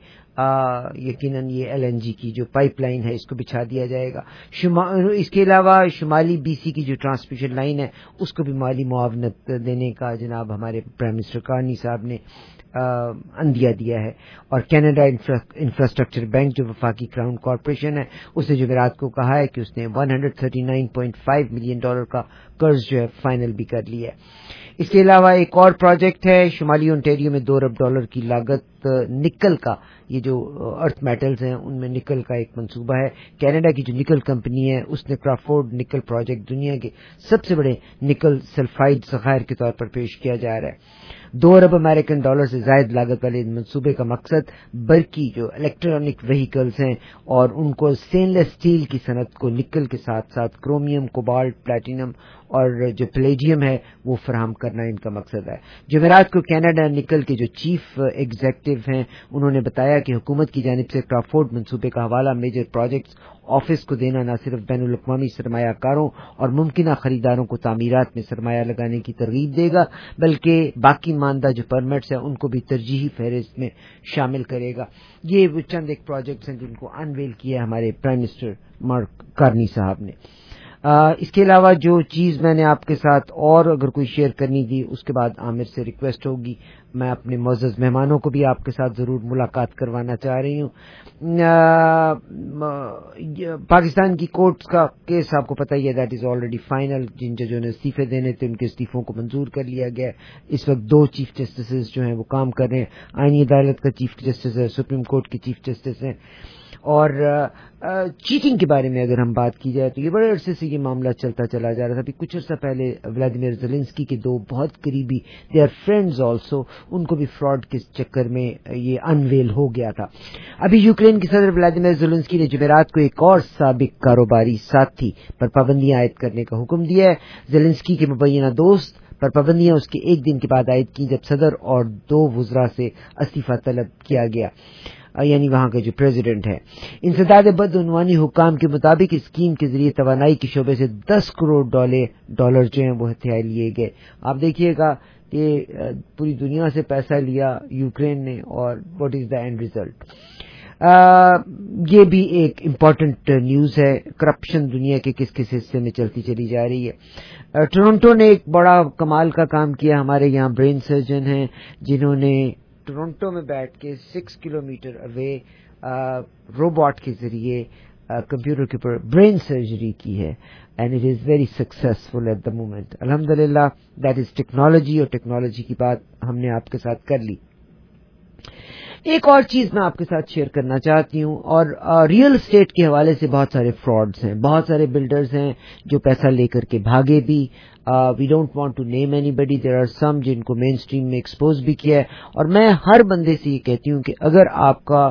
یقیناً یہ ایل این جی کی جو پائپ لائن ہے اس کو بچھا دیا جائے گا. اس کے علاوہ شمالی بی سی کی جو ٹرانسمیشن لائن ہے اس کو بھی مالی معاونت دینے کا جناب ہمارے پرائم منسٹر کارنی صاحب نے اندیا دیا ہے. اور کینیڈا انفراسٹرکچر بینک جو وفاقی کراؤن کارپوریشن ہے اس نے جمعرات کو کہا ہے کہ اس نے ایک سو تینتیس پوائنٹ پانچ ملین ڈالر کا قرض جو ہے فائنل بھی کر لیا ہے. اس کے علاوہ ایک اور پروجیکٹ ہے شمالی اونٹیریو میں دو ارب ڈالر کی لاگت نکل کا, یہ جو ارتھ میٹلز ہیں ان میں نکل کا ایک منصوبہ ہے. کینیڈا کی جو نکل کمپنی ہے اس نے کرافورڈ نکل پروجیکٹ دنیا کے سب سے بڑے نکل سلفائڈ ذخائر کے طور پر پیش کیا جا رہا ہے. دو ارب امریکن ڈالر سے زائد لاگت والے منصوبے کا مقصد برقی جو الیکٹرانک وہیکلز ہیں اور ان کو سٹین لیس اسٹیل کی صنعت کو نکل کے ساتھ ساتھ کرومیم, کوبالٹ, پلیٹینم اور جو پلیڈیم ہے وہ فراہم کرنا ان کا مقصد ہے. جمعرات کو کینیڈا نکل کے جو چیف ایگزیکٹو ہیں انہوں نے بتایا کہ حکومت کی جانب سے کرافورڈ منصوبے کا حوالہ میجر پروجیکٹس آفس کو دینا نہ صرف بین الاقوامی سرمایہ کاروں اور ممکنہ خریداروں کو تعمیرات میں سرمایہ لگانے کی ترغیب دے گا, بلکہ باقی ماندہ جو پرمٹس ہیں ان کو بھی ترجیحی فہرست میں شامل کرے گا. یہ چند ایک پروجیکٹس ہیں جن کو انویل کیا ہمارے پرائم منسٹر مارک کارنی صاحب نے. اس کے علاوہ جو چیز میں نے آپ کے ساتھ اور اگر کوئی شیئر کرنی تھی اس کے بعد عامر سے ریکویسٹ ہوگی, میں اپنے معزز مہمانوں کو بھی آپ کے ساتھ ضرور ملاقات کروانا چاہ رہی ہوں. پاکستان کی کورٹس کا کیس آپ کو پتہ ہی ہے, دیٹ از آلریڈی فائنل. جن ججوں نے استعفے دینے تھے ان کے استعفوں کو منظور کر لیا گیا. اس وقت دو چیف جسٹسز جو ہیں وہ کام کر رہے ہیں. آئینی عدالت کا چیف جسٹس ہے, سپریم کورٹ کے چیف جسٹس ہیں. اور چیٹنگ کے بارے میں اگر ہم بات کی جائے تو یہ بڑے عرصے سے یہ معاملہ چلتا چلا جا رہا تھا. ابھی کچھ عرصہ پہلے ولادیمیر زیلنسکی کے دو بہت قریبی دے آر فرینڈز آلسو, ان کو بھی فراڈ کے چکر میں یہ انویل ہو گیا تھا. ابھی یوکرین کے صدر ولادیمیر زیلنسکی نے جمعرات کو ایک اور سابق کاروباری ساتھی پر پابندیاں عائد کرنے کا حکم دیا ہے. زیلنسکی کے مبینہ دوست پر پابندیاں اس کے ایک دن کے بعد عائد کی جب صدر اور دو وزراء سے استعفیٰ طلب کیا گیا, یعنی وہاں کے جو پریزیڈنٹ ہیں. انسداد بدعنوانی حکام کے مطابق اسکیم کے ذریعے توانائی کے شعبے سے دس کروڑ ڈالر جو ہیں وہ ہتھیار لیے گئے. آپ دیکھیے گا کہ پوری دنیا سے پیسہ لیا یوکرین نے, اور what is the end result. یہ بھی ایک امپورٹنٹ نیوز ہے. کرپشن دنیا کے کس کس حصے میں چلتی چلی جا رہی ہے. ٹورنٹو نے ایک بڑا کمال کا کام کیا. ہمارے یہاں برین سرجن ہیں جنہوں نے ٹورنٹو میں بیٹھ کے six kilometre away robot کے ذریعے کمپیوٹر کے اوپر برین سرجری کی ہے, and it is very successful at the moment. الحمدللہ دیٹ از ٹیکنالوجی, اور ٹیکنالوجی کی بات ہم نے آپ کے ساتھ کر لی. ایک اور چیز میں آپ کے ساتھ شیئر کرنا چاہتی ہوں, اور ریئل اسٹیٹ کے حوالے سے بہت سارے فراڈز ہیں, بہت سارے بلڈرز ہیں جو پیسہ لے کر کے بھاگے بھی. We don't want to name anybody, there are some جن کو مین اسٹریم میں ایکسپوز بھی کیا ہے. اور میں ہر بندے سے یہ کہتی ہوں کہ اگر آپ کا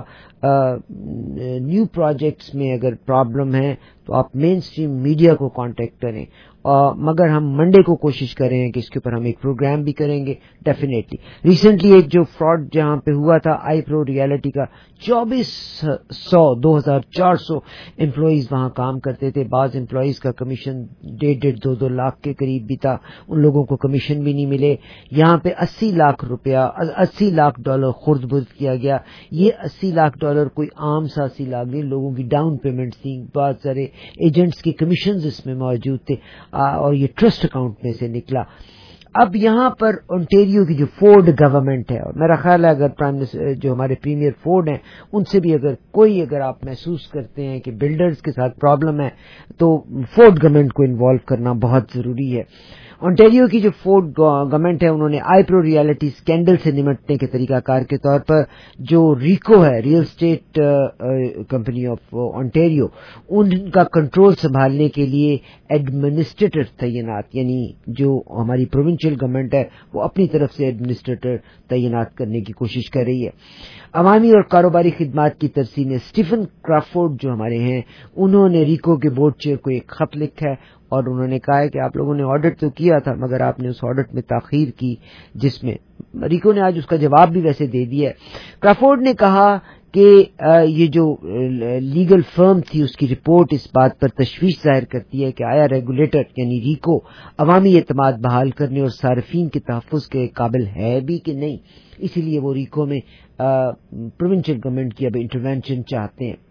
نیو پروجیکٹس میں اگر پرابلم ہے تو آپ مین اسٹریم میڈیا کو کانٹیکٹ کریں, مگر ہم منڈے کو کوشش کر رہے ہیں کہ اس کے اوپر ہم ایک پروگرام بھی کریں گے ڈیفینیٹلی. ریسنٹلی ایک جو فراڈ جہاں پہ ہوا تھا آئی پرو ریالٹی کا, چوبیس سو دو ہزار چار سو امپلائیز وہاں کام کرتے تھے. بعض امپلائیز کا کمیشن ڈیڑھ ڈیڑھ دو دو لاکھ کے قریب بھی تھا, ان لوگوں کو کمیشن بھی نہیں ملے. یہاں پہ اسی لاکھ روپیہ اسی لاکھ ڈالر خرد برد کیا گیا. یہ اسی لاکھ ڈالر کوئی عام سا اسی لاکھ نہیں, لوگوں کی ڈاؤن پیمنٹ تھی, بہت سارے ایجنٹس کے کمیشنز اس میں موجود تھے اور یہ ٹرسٹ اکاؤنٹ میں سے نکلا. اب یہاں پر اونٹیریو کی جو فورڈ گورنمنٹ ہے, اور میرا خیال ہے اگر پرائم منسٹر جو ہمارے پریمیئر فورڈ ہیں ان سے بھی اگر کوئی اگر آپ محسوس کرتے ہیں کہ بلڈرز کے ساتھ پرابلم ہے تو فورڈ گورنمنٹ کو انوالو کرنا بہت ضروری ہے. اونٹیریو کی جو فورڈ گورنمنٹ ہے انہوں نے آئی پرو ریالٹی اسکینڈل سے نمٹنے کے طریقہ کار کے طور پر جو ریکو ہے real estate company of Ontario, ان کا کنٹرول سنبھالنے کے لیے ایڈمنسٹریٹر تعینات, یعنی جو ہماری پروونشل گورنمنٹ ہے وہ اپنی طرف سے ایڈمنسٹریٹر تعینات کرنے کی کوشش کر رہی ہے. عوامی اور کاروباری خدمات کی ترسیم میں اسٹیفن کرافورڈ جو ہمارے ہیں انہوں نے ریکو کے بورڈ چیئر کو ایک خط لکھا ہے اور انہوں نے کہا ہے کہ آپ لوگوں نے آڈٹ تو کیا تھا مگر آپ نے اس آڈٹ میں تاخیر کی, جس میں ریکو نے آج اس کا جواب بھی ویسے دے دیا ہے. کرافورڈ نے کہا کہ یہ جو لیگل فرم تھی اس کی رپورٹ اس بات پر تشویش ظاہر کرتی ہے کہ آیا ریگولیٹر یعنی ریکو عوامی اعتماد بحال کرنے اور صارفین کے تحفظ کے قابل ہے بھی کہ نہیں. اسی لیے وہ ریکو میں پروونشل گورنمنٹ کی اب انٹروینشن چاہتے ہیں.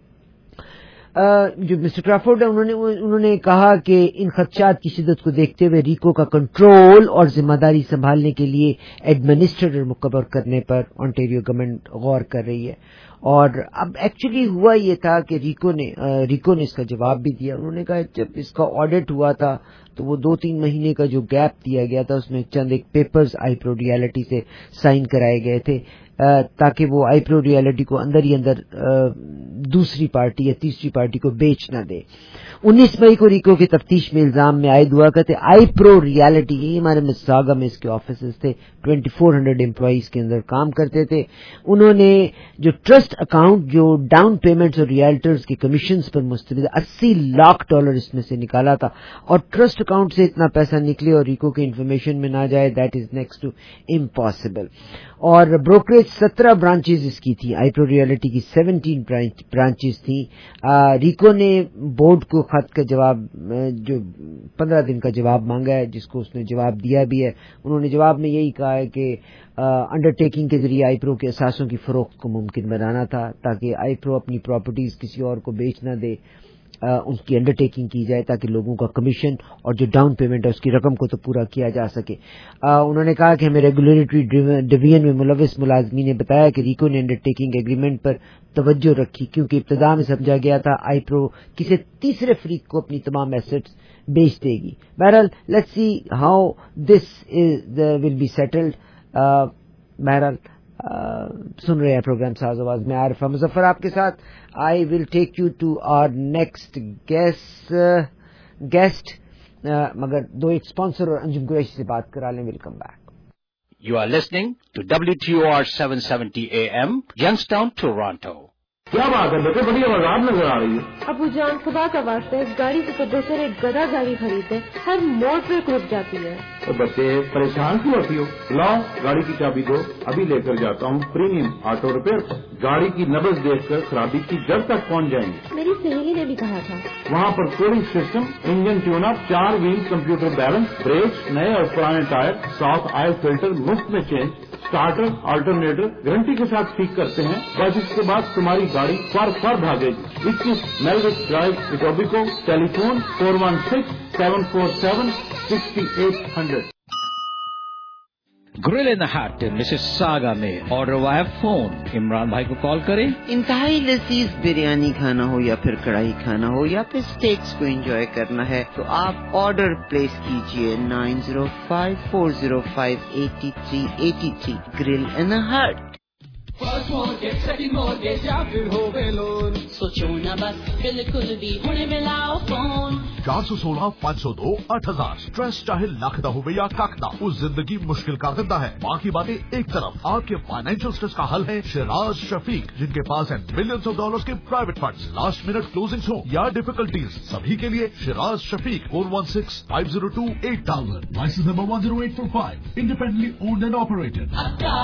جو مسٹر کرافورڈ ہے انہوں نے انہوں نے کہا کہ ان خدشات کی شدت کو دیکھتے ہوئے ریکو کا کنٹرول اور ذمہ داری سنبھالنے کے لیے ایڈمنسٹریٹر مقرر کرنے پر اونٹیریو گورنمنٹ غور کر رہی ہے. اور اب ایکچولی ہوا یہ تھا کہ ریکو نے ریکو نے اس کا جواب بھی دیا. انہوں نے کہا جب اس کا آڈٹ ہوا تھا تو وہ دو تین مہینے کا جو گیپ دیا گیا تھا اس میں چند ایک پیپرز آئی پرو ریالٹی سے سائن کرائے گئے تھے تاکہ وہ آئی پرو ریالٹی کو اندر ہی اندر دوسری پارٹی یا تیسری پارٹی کو بیچ نہ دے. انیس مئی کو ریکو کی تفتیش میں الزام میں عائد ہوا کرتے آئی پرو ریالٹی, یہ ہمارے مساگا میں اس کے آفیسز تھے, ٹوینٹی فور ہنڈریڈ امپلائیز کے اندر کام کرتے تھے. انہوں نے جو ٹرسٹ اکاؤنٹ جو ڈاؤن پیمنٹس اور ریالٹرز کے کمیشنز پر مستند اسی لاکھ ڈالر اس میں سے نکالا تھا, اور ٹرسٹ اکاؤنٹ سے اتنا پیسہ نکلے اور ریکو کے انفارمیشن میں نہ جائے, that is next to impossible. اور بروکریج سترہ برانچز اس کی تھی, آئی پرو ریالٹی کی سیونٹین برانچز تھیں. ریکو نے بورڈ کو خط کا جواب جو پندرہ دن کا جواب مانگا ہے جس کو اس نے جواب دیا بھی ہے. انہوں نے جواب میں یہی کہا ہے کہ انڈر ٹیکنگ کے ذریعے آئی پرو کے اثاثوں کی فروخت کو ممکن بنانا تھا تاکہ آئی پرو اپنی پراپرٹیز کسی اور کو بیچ نہ دے, ان کی انڈر ٹیکنگ کی جائے تاکہ لوگوں کا کمیشن اور جو ڈاؤن پیمنٹ ہے اس کی رقم کو تو پورا کیا جا سکے. انہوں نے کہا کہ ہمیں ریگولیٹری ڈویژن میں ملوث ملازمین نے بتایا کہ ریکو نے انڈر ٹیکنگ ایگریمنٹ پر توجہ رکھی کیونکہ ابتدا میں سمجھا گیا تھا آئی پرو کسی تیسرے فریق کو اپنی تمام ایسٹس بیچ دے گی. بہرحال let's see how this will be settled. بہرحال سن رہے ہیں پروگرام ساز آواز میں عارف مظفر آپ کے ساتھ. I will take you to our next guest, مگر دو ایک اسپانسر اور انجم قریشی سے بات کرا لیں. Welcome back. You are listening to W T O R seven seventy A M, Youngstown, Toronto. کیا بات ہے بیٹے, بڑی آواز نظر آ رہی ہے. ابو جان خدا کا واسطہ اس گاڑی سے تو دوسرے ایک گدا گاڑی خریدے, ہر موڑ پہ رک جاتی ہے. تو بچے پریشان کیوں ہوتی ہو, لاؤ گاڑی کی چابی دو, ابھی لے کر جاتا ہوں پریمیم آٹو ریپیئر. گاڑی کی نبض دیکھ کر خرابی کی جڑ تک پہنچ جائیں گے. میری سہیلی نے بھی کہا تھا. وہاں پر cooling system, engine tune up, چار ویل کمپیوٹر بیلنس, بریکس نئے اور پرانے ٹائر, ساتھ آئل فلٹر مفت میں چینج, اسٹارٹر آلٹرنیٹر گارنٹی کے ساتھ ٹھیک کرتے ہیں. بس اس کے بعد تمہاری گاڑی فر فر بھاگے گی. اکیس میلوک drive Etobicoke, telephone four one six seven four seven sixty eight hundred. Grill in hut Mississauga میں آرڈر وایا فون. عمران بھائی کو کال کریں. انتہائی لذیذ بریانی کھانا ہو یا پھر کڑھائی کھانا ہو یا پھر اسٹیکس کو انجوائے کرنا ہے تو آپ آرڈر پلیس کیجئے nine zero five four zero five eighty three eighty three. Grill in hut. First mortgage second mortgage या फिर होवे लोन सोचो ना बस बिल्कुल भी हुणे मिलाओ फोन चार सौ सोलह पाँच सौ दो आठ हजार स्ट्रेस चाहे लाखदा होवे या काकदा उस जिंदगी मुश्किल का धंधा है। बाकी बातें एक तरफ, आपके फाइनेंशियल स्ट्रेस का हल है शिराज शफीक, जिनके पास है मिलियंस ऑफ डॉलर्स के private funds, last minute closings हो या डिफिकल्टीज, सभी के लिए Shiraz Shafiq four one six five zero two eight thousand licence number one zero eight four five independently owned and operated.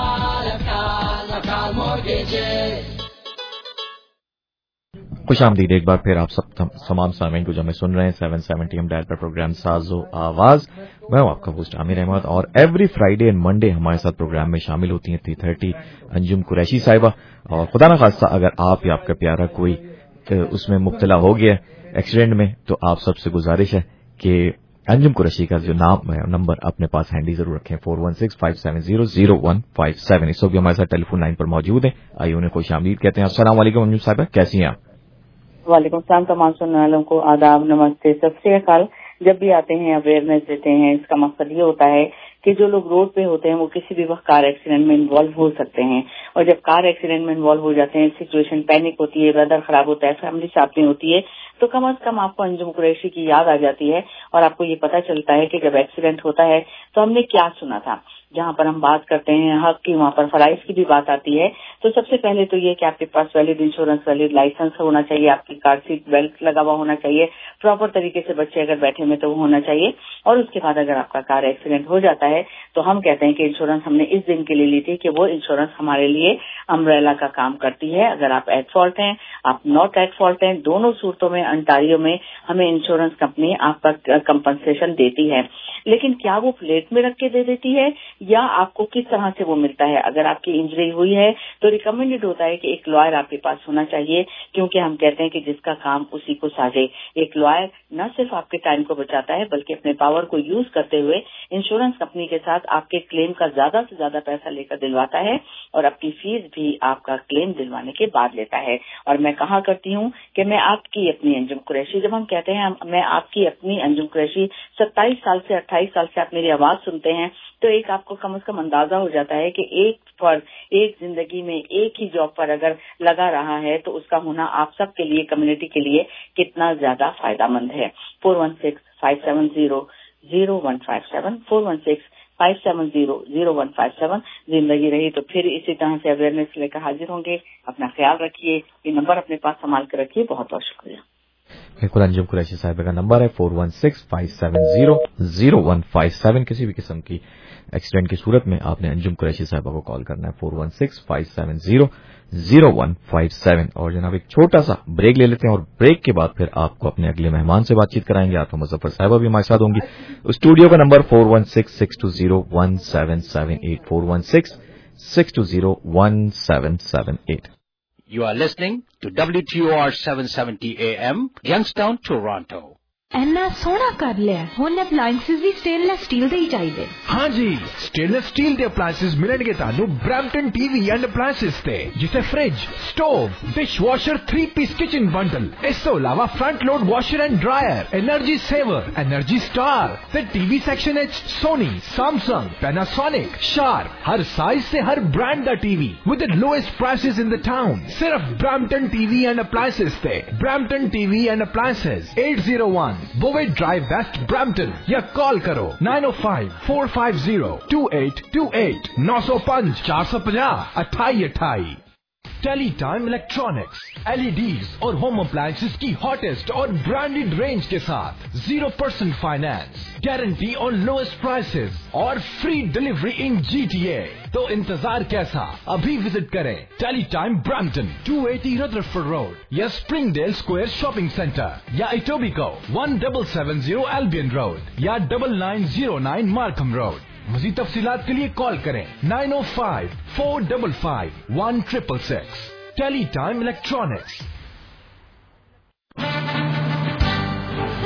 खुश आमदीद एक बार फिर आप सब तमाम सामीन को जो हमें सुन रहे हैं सेवन सेवेंटी एम डायल पर प्रोग्राम साजो आवाज। मैं हूं आपका होस्ट आमिर अहमद और एवरी फ्राइडे एंड मंडे हमारे साथ प्रोग्राम में शामिल होती हैं थ्री थर्टी अंजुम कुरैशी साहिबा। और खुदा न खास्ता अगर आप या आपका प्यारा कोई उसमें मुब्तला हो गया एक्सीडेंट में, तो आप सबसे गुजारिश है कि अंजुम कुरैशी का जो नाम है नंबर अपने पास हैंडी जरूर रखें four one six five seven zero zero one five seven. इस वक्त भी हमारे साथ टेलीफोन लाइन पर मौजूद है। आइए उन्हें खुश आमदीद कहते हैं। अस्सलाम वालेकुम अंजुम साहिबा, कैसी हैं आप? वालेकुम सलाम, तमाम सुनने वालों को आदाब, नमस्ते, सत श्री अकाल। जब भी आते हैं अवेयरनेस देते हैं, इसका मकसद ये होता है कि जो लोग रोड पे होते हैं वो किसी भी वक्त कार एक्सीडेंट में इन्वॉल्व हो सकते हैं, और जब कार एक्सीडेंट में इन्वॉल्व हो जाते हैं, सिचुएशन पैनिक होती है, वेदर खराब होता है, फैमिली साथ में होती है, तो कम अज कम आपको अंजुम कुरैशी की याद आ जाती है और आपको ये पता चलता है कि जब एक्सीडेंट होता है तो हमने क्या सुना था। जहाँ पर हम बात करते हैं हक की, वहाँ पर फराइज की भी बात आती है। तो सबसे पहले तो ये कि आपके पास वैलिड इंश्योरेंस, वैलिड लाइसेंस होना चाहिए, आपकी कार सीट बेल्ट लगा हुआ होना चाहिए, प्रॉपर तरीके से बच्चे अगर बैठे में तो वो होना चाहिए। और उसके बाद अगर आपका कार एक्सीडेंट हो जाता है तो हम कहते हैं कि इंश्योरेंस हमने इस दिन के लिए ली थी कि वो इंश्योरेंस हमारे लिए अम्ब्रेला का काम करती है। अगर आप एट फॉल्ट हैं, आप नॉट एट फॉल्ट हैं, दोनों सूरतों में अंटारियो में हमें इंश्योरेंस कंपनी आपका कंपनसेशन देती है। लेकिन क्या वो प्लेट में रख के दे देती है या आपको किस तरह से वो मिलता है? अगर आपकी इंजरी हुई है तो रिकमेंडेड होता है कि एक लॉयर आपके पास होना चाहिए, क्योंकि हम कहते हैं कि जिसका काम उसी को साजे। एक लॉयर न सिर्फ आपके टाइम को बचाता है बल्कि अपने पावर को यूज करते हुए इंश्योरेंस कंपनी के साथ आपके क्लेम का ज्यादा से ज्यादा पैसा लेकर दिलवाता है और अपनी फीस भी आपका क्लेम दिलवाने के बाद लेता है। और मैं कहा करती हूँ कि मैं आपकी अपनी अंजुम कुरैशी, जब हम कहते हैं मैं आपकी अपनी अंजुम कुरैशी, सत्ताईस साल से अट्ठाईस साल से आप मेरी आवाज सुनते हैं, तो एक आपको कम से कम अंदाजा हो जाता है कि एक पर एक जिंदगी में एक ही जॉब पर अगर लगा रहा है तो उसका होना आप सब के लिए, कम्युनिटी के लिए कितना ज्यादा फायदामंद है। Four one six five seven zero zero one five seven four one six five seven zero zero one five seven. जिंदगी रही तो फिर इसी तरह से अवेयरनेस लेकर हाजिर होंगे। अपना ख्याल रखिए, ये नंबर अपने पास संभाल कर रखिए। बहुत बहुत शुक्रिया। बिल्कुल, अंजुम कुरैशी साहिबा का नंबर है four one six five seven zero zero one five seven. किसी भी किस्म की एक्सीडेंट की सूरत में आपने अंजुम कुरैशी साहिबा को कॉल करना है four one six five seven zero zero one five seven. और जनाब एक छोटा सा ब्रेक ले लेते हैं और ब्रेक के बाद फिर आपको अपने अगले मेहमान से बातचीत कराएंगे। आतो मुजफ्फर साहिबा भी हमारे साथ होंगी। स्टूडियो का number four one six six two zero one seven seven eight four one six six two zero one seven seven eight. You are listening to W T O R seven seventy A M, Youngstown, Toronto. एना सोना कर लिया हुन अप्लायंसेस भी स्टेनलेस स्टील दे ही चाहिए। हाँ जी, स्टेनलेस स्टील दे अप्लायंसेस मिलणगे तानू ब्रैम्पटन टीवी एंड अप्लायंसेस ते, जिसे fridge, stove, dishwasher, three piece kitchen bundle, इस तो अलावा front load washer and dryer, energy saver, energy star, ते टीवी सेक्शन एच सोनी, सैमसंग, पैनासोनिक, शार्प, हर साइज से हर ब्रांड दा TV with the lowest prices in the town. सिर्फ ब्रैम्पटन टीवी एंड अप्लायंसेस ते। Brampton TV and appliances eight zero one Bovaird drive west Brampton, या कॉल करो nine O five four five zero two eight two eight नौ सौ पांच चार सौ पचास अठाई अठाई। टेली टाइम इलेक्ट्रॉनिक्स, एलईडीज और होम अप्लायंसेस की हॉटेस्ट और ब्रांडेड रेंज के साथ zero percent finance, guarantee on lowest prices और फ्री डिलीवरी इन जीटीए। तो इंतजार कैसा, अभी विजिट करें tele time Brampton two eighty Rutherford road या स्प्रिंगडेल स्क्वायर शॉपिंग सेंटर, या Etobicoke one double seven zero Albion road या double nine zero nine Markham road. मज़ीद तफसीलात के लिए कॉल करें nine O five four double five one triple six. Tele time electronics.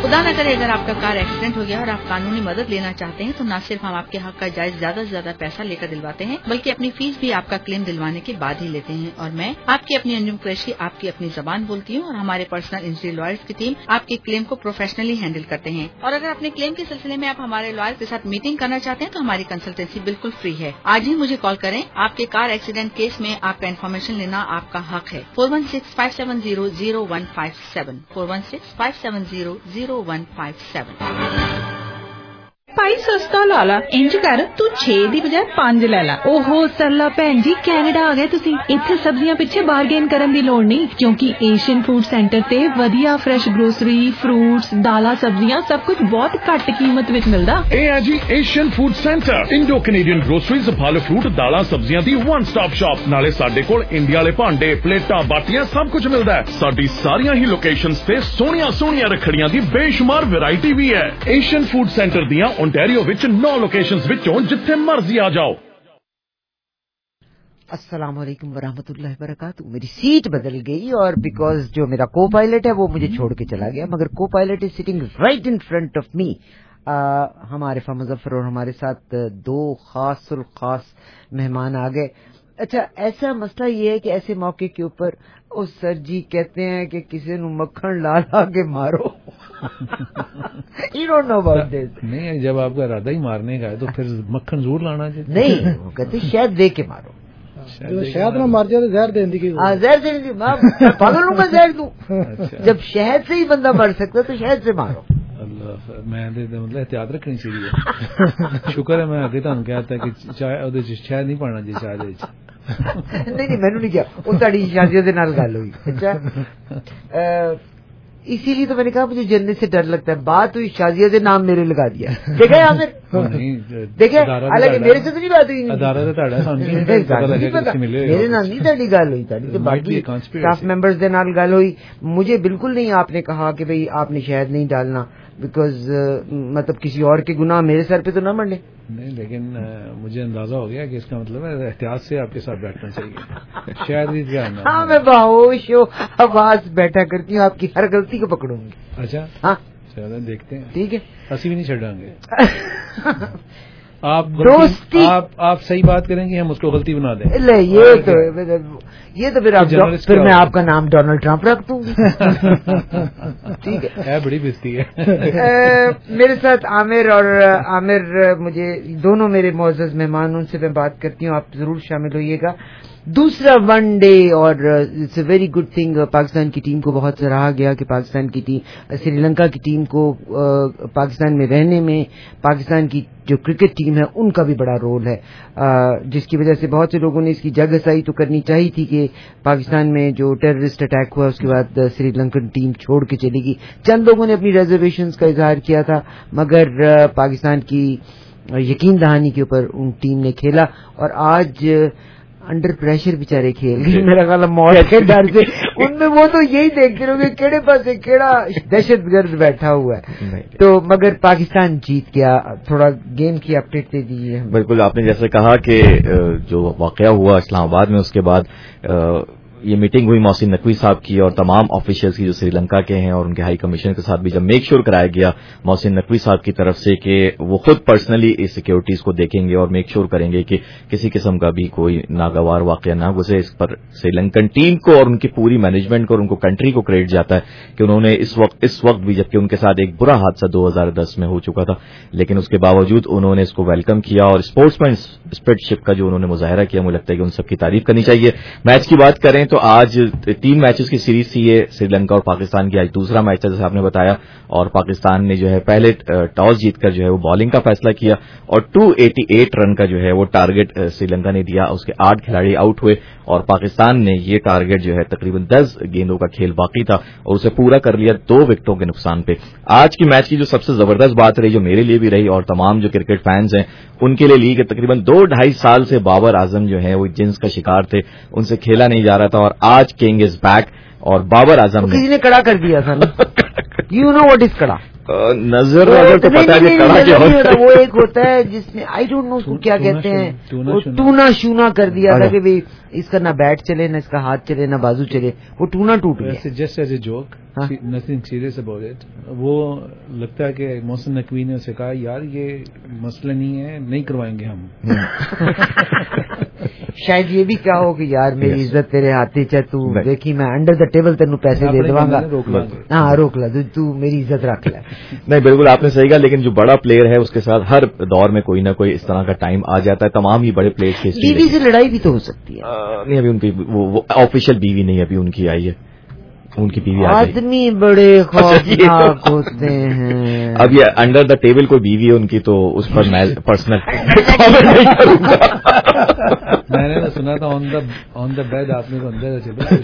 खुदा न करे अगर आपका कार एक्सीडेंट हो गया और आप कानूनी मदद लेना चाहते हैं तो न सिर्फ हम आपके हक का जायज ज्यादा से ज्यादा पैसा लेकर दिलवाते हैं बल्कि अपनी फीस भी आपका क्लेम दिलवाने के बाद ही लेते हैं। और मैं आपकी अपनी अंजुम कुरैशी आपकी अपनी जबान बोलती हूँ और हमारे पर्सनल इंजरी लॉयर्स की टीम आपके क्लेम को प्रोफेशनली हैंडल करते हैं। और अगर अपने क्लेम के सिलसिले में आप हमारे लॉयर के साथ मीटिंग करना चाहते हैं तो हमारी कंसल्टेंसी बिल्कुल फ्री है। आज ही मुझे कॉल करें। आपके कार एक्सीडेंट केस में आपका इन्फॉर्मेशन लेना आपका हक है। Four one six five seven zero zero one five seven four one six five seven zero zero one five seven. ਭਾਈ ਸਸਤਾ ਲਾ ਲਾ ਇੰਜ ਕਰ ਤੂੰ ਛੇ ਦੀ ਬਜਾਏ ਪੰਜ ਲੈ ਲਾ। ਓਹੋ ਸਰਲਾ ਭੈਣ ਜੀ ਕੈਨੇਡਾ ਆ ਗਏ ਤੁਸੀਂ। ਇੱਥੇ ਸਬਜ਼ੀਆਂ ਪਿੱਛੇ ਬਾਰਗੇਨ ਕਰਨ ਦੀ ਲੋੜ ਨਹੀਂ ਕਿਉਂਕਿ ਏਸ਼ੀਅਨ ਫੂਡ ਸੈਂਟਰ ਤੇ ਵਧੀਆ ਫਰੈਸ਼ ਗਰੋਸਰੀ ਫਰੂਟਸ ਦਾਲਾਂ ਸਬਜ਼ੀਆਂ ਸਭ ਕੁਝ ਬਹੁਤ ਘੱਟ ਕੀਮਤ ਵਿੱਚ ਮਿਲਦਾ। ਇਹ ਹੈ ਜੀ Asian food centre Indo Canadian groceries ਫਲ ਫਰੂਟ ਦਾਲਾਂ ਸਬਜ਼ੀਆਂ ਦੀ ਵਨ ਸਟਾਪ ਸ਼ਾਪ। ਨਾਲੇ ਸਾਡੇ ਕੋਲ ਇੰਡੀਆ ਵਾਲੇ ਭਾਂਡੇ ਪਲੇਟਾਂ ਬਾਟੀਆਂ ਸਭ ਕੁਝ ਮਿਲਦਾ ਹੈ। ਸਾਡੀ ਸਾਰੀਆਂ ਹੀ ਲੋਕੇਸ਼ਨਸ ਤੇ ਸੋਹਣੀਆਂ ਸੋਹਣੀਆਂ ਰੱਖੜੀਆਂ ਦੀ ਬੇਸ਼ੁਮਾਰ ਵੈਰਾਈਟੀ ਵੀ ਹੈ। ਏਸ਼ੀਅਨ ਫੂਡ ਸੈਂਟਰ ਦੀਆਂ ओंटारियो विच नौ लोकेशंस विचों जिथे मर्जी आ जाओ। अस्सलाम वालेकुम वरहमतुल्लाहि वबरकातुहू। मेरी सीट बदल गई और बिकॉज जो मेरा को पायलट है वो मुझे छोड़ के चला गया मगर co-pilot is sitting right in front of me. हमारे फा मुजफ्फर और हमारे साथ दो खास उल खास मेहमान आ गए। अच्छा ऐसा मसला ये है कि ऐसे मौके के ऊपर ओ सर जी कहते हैं कि किसी ने मक्खन ला ला के मारो। You don't know about this। नहीं जब आपका इरादा ही मारने का है तो फिर मक्खन जरूर लाना चाहिए। नहीं वो कहते शहद दे के मारो। शहद में मार जाए तो जहर देने की। हाँ जहर देने की पागल हूँ मैं जहर दूँ। जब शहद से ही बंदा मर सकता तो शहद से मारो। अल्लाह मैं मतलब एहतियात रखनी चाहिए। शुक्र है मैं अगे तुहानू कहता कि चाय ओदे च शहद नहीं पाना चाहिए चाय दे च। नहीं नहीं मैंने नहीं किया वो ताड़ी शादियों के नाल गल हुई। अच्छा इसीलिए तो मैंने कहा मुझे जन्नत से डर लगता है। बात हुई शादियों से नाम मेरे लगा दिया। देखे आमिर देखे हालांकि मेरे से तो नहीं बात हुई। मेरे नाल नहीं ताड़ी गल हुई ताड़ी तो बाकी स्टाफ मेंबर्स दे नाल गल हुई। मुझे बिल्कुल नहीं आपने कहा कि भाई आपने शहद नहीं डालना बिकॉज uh, मतलब किसी और के गुनाह मेरे सर पे तो ना मंडे। नहीं लेकिन uh, मुझे अंदाजा हो गया कि इसका मतलब है एहतियात से आपके साथ बैठना चाहिए। शायद ही ध्यान ना। हाँ मैं बाहोश हो आवाज बैठा करती हूँ आपकी हर गलती को पकड़ूंगी। अच्छा हाँ चलो देखते हैं। ठीक है हंसी भी नहीं छड़ाएंगे। आप दोस्ती आप आप सही बात करेंगे हम उसको गलती बना दें। ले ये तो ये तो फिर आप फिर मैं आपका नाम डोनाल्ड ट्रंप रख दूंगी। ठीक है, है बड़ी बेइज्जती है। ए, मेरे साथ आमिर और आमिर मुझे दोनों मेरे मोअज़्ज़ज़ मेहमान उनसे मैं बात करती हूँ, आप जरूर शामिल होइएगा। दूसरा वन डे और it's a very good thing. Pakistan की टीम को बहुत सराहा गया कि पाकिस्तान की टीम श्रीलंका की टीम को पाकिस्तान में रहने में पाकिस्तान की जो क्रिकेट टीम है उनका भी बड़ा रोल है, जिसकी वजह से बहुत से लोगों ने इसकी जगहसाई तो करनी चाहिए थी कि पाकिस्तान में जो टेररिस्ट अटैक हुआ उसके बाद श्रीलंकन टीम छोड़ के चलेगी। चंद लोगों ने अपनी रिजर्वेशंस का इजहार किया था मगर पाकिस्तान की यकीन दहानी के ऊपर उन टीम ने खेला और आज अंडर प्रेशर बेचारे खेल गए। मेरा ख्याल मौत के डर से उनमें वो तो यही देखते रहोगे केड़े पासे केड़ा दहशत गर्द बैठा हुआ है। तो मगर पाकिस्तान जीत गया। थोड़ा गेम की अपडेट दे दीजिए। बिल्कुल, आपने जैसे कहा कि जो वाकया हुआ इस्लामाबाद में उसके बाद ये मीटिंग हुई मोहसिन नकवी साहब की और तमाम ऑफिशियल्स की जो श्रीलंका के हैं और उनके हाई कमिश्नर के साथ भी जब मेक श्योर कराया गया मोहसिन नकवी साहब की तरफ से कि वो खुद पर्सनली इस सिक्योरिटीज को देखेंगे और मेक श्योर करेंगे कि किसी किस्म का भी कोई नागवार वाकया ना घुसे। इस पर श्रीलंकन टीम को और उनकी पूरी मैनेजमेंट को और उनको कंट्री को क्रेडिट जाता है कि उन्होंने इस वक्त इस वक्त भी, जबकि उनके साथ एक बुरा हादसा दो हजार दस में हो चुका था, लेकिन उसके बावजूद उन्होंने इसको वेलकम किया और स्पोर्ट्समैन स्पिरिटशिप का जो उन्होंने मुजाहरा किया मुझे लगता है कि उन सबकी तारीफ करनी चाहिए। मैच की बात करें तो आज तीन मैचेस की सीरीज थी ये श्रीलंका और पाकिस्तान की। आज दूसरा मैच था जैसे आपने बताया और पाकिस्तान ने जो है पहले टॉस जीतकर जो है वो बॉलिंग का फैसला किया और दो सौ अट्ठासी रन का जो है वो टारगेट श्रीलंका ने दिया। उसके आठ खिलाड़ी आउट हुए और पाकिस्तान ने ये टारगेट जो है तकरीबन दस गेंदों का खेल बाकी था और उसे पूरा कर लिया दो विकेटों के नुकसान पे। आज की मैच की जो सबसे जबरदस्त बात रही, जो मेरे लिए भी रही और तमाम जो क्रिकेट फैंस हैं उनके लिए ली कि तकरीबन दो ढाई साल से बाबर आजम जो है वो जिन्स का शिकार थे, उनसे खेला नहीं जा रहा था और आज किंग इज बैक और बाबर आजम ने किसी ने कड़ा कर दिया था। यू नो व्हाट इज कड़ा? نظر اگر تو پتا ہے کڑا کیا ہوتا ہے. وہ ایک ہوتا ہے جس نے آئی ڈونٹ نو اس کو کیا کہتے ہیں, ٹونا شونا کر دیا تھا کہ بھائی اس کا نہ بیٹ چلے نہ اس کا ہاتھ چلے نہ بازو چلے, وہ ٹونا ٹوٹ گیا. Just as a joke, nothing serious about it. وہ لگتا ہے کہ محسن نقوی نے اسے کہا یار یہ مسئلہ نہیں ہے, نہیں کروائیں گے ہم. شاید یہ بھی کہا ہو کہ یار میری عزت تیرے ہاتھی چاہے تو دیکھی میں انڈر دا ٹیبل تینوں پیسے دے دوں گا, ہاں روک لا تو میری عزت رکھ لے. نہیں بالکل آپ نے صحیح کہا, لیکن جو بڑا پلیئر ہے اس کے ساتھ ہر دور میں کوئی نہ کوئی اس طرح کا ٹائم آ جاتا ہے. تمام ہی بڑے پلیئر کی بیوی سے لڑائی بھی تو ہو سکتی ہے. نہیں ابھی ان کی وہ آفیشیل بیوی نہیں, ابھی ان کی آئی ہے, ان کی بیوی. آدمی بڑے خوفناک ہوتے ہیں. اب یہ انڈر دا ٹیبل کوئی بیوی ہے ان کی, تو اس پر میں پرسنل میں نے سنا تھا آن دا آن دا بیڈ آپ نے اندر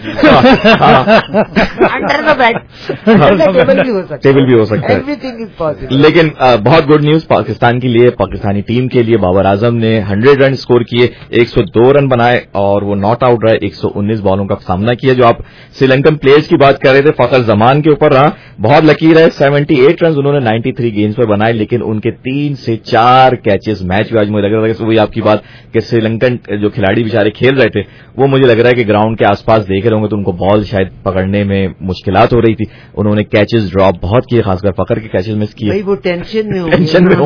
انڈر دا بیڈ ٹیبل بھی ہو سکتا ہے, ٹیبل بھی ہو سکتا ہے. Everything is possible. لیکن بہت گڈ نیوز پاکستان کے لیے, پاکستانی ٹیم کے لیے. بابر اعظم نے ہنڈریڈ رن اسکور کیے, ایک سو دو رن بنائے اور وہ ناٹ آؤٹ رہے. ایک سو انیس بالوں کا سامنا کیا. جو آپ سری لنکن پلیئرز کی بات کر رہے تھے, فخر زمان کے اوپر رہا, بہت لکی رہے. سیونٹی ایٹ رنز انہوں نے نائنٹی تھری گیمز پر بنائے, لیکن ان کے تین سے چار کیچز میچ میں. آج مجھے لگ رہا تھا وہی آپ کی بات کہ سری لنکن جو کھلاڑی بیچارے کھیل رہے تھے وہ مجھے لگ رہا ہے کہ گراؤنڈ کے آس پاس دیکھ رہے ہوں گے تو ان کو بال شاید پکڑنے میں مشکلات ہو رہی تھی. انہوں نے کیچز ڈراپ بہت کیے, خاص کر فخر کے کیچز مس کیے. وہ ٹینشن میں ٹینشن میں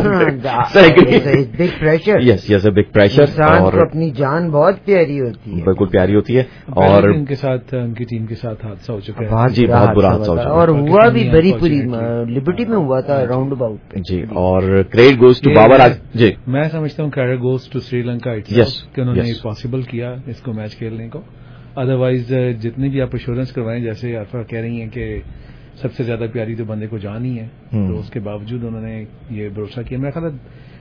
big pressure. Yes yes a big pressure. اور اپنی جان بہت پیاری ہوتی ہے, بالکل پیاری ہوتی ہے. اور ان کے ساتھ ان کی ٹیم کے ساتھ حادثہ ہو چکا ہے. جی بہت برا حادثہ ہو چکا ہے, اور ہوا بھی بری پوری لبرٹی میں ہوا تھا راؤنڈ اباؤٹ. جی اور کریڈٹ گوز ٹو بابر. جی میں سمجھتا ہوں credit goes to Sri Lanka کہ انہوں نے پاسبل کیا اس کو میچ کھیلنے کو. ادروائز جتنی بھی آپ ایشورنس کروائیں, جیسے عرفہ کہہ رہی ہیں کہ سب سے زیادہ پیاری تو بندے کو جان ہی ہے, تو اس کے باوجود انہوں نے یہ بھروسہ کیا. میرا خیال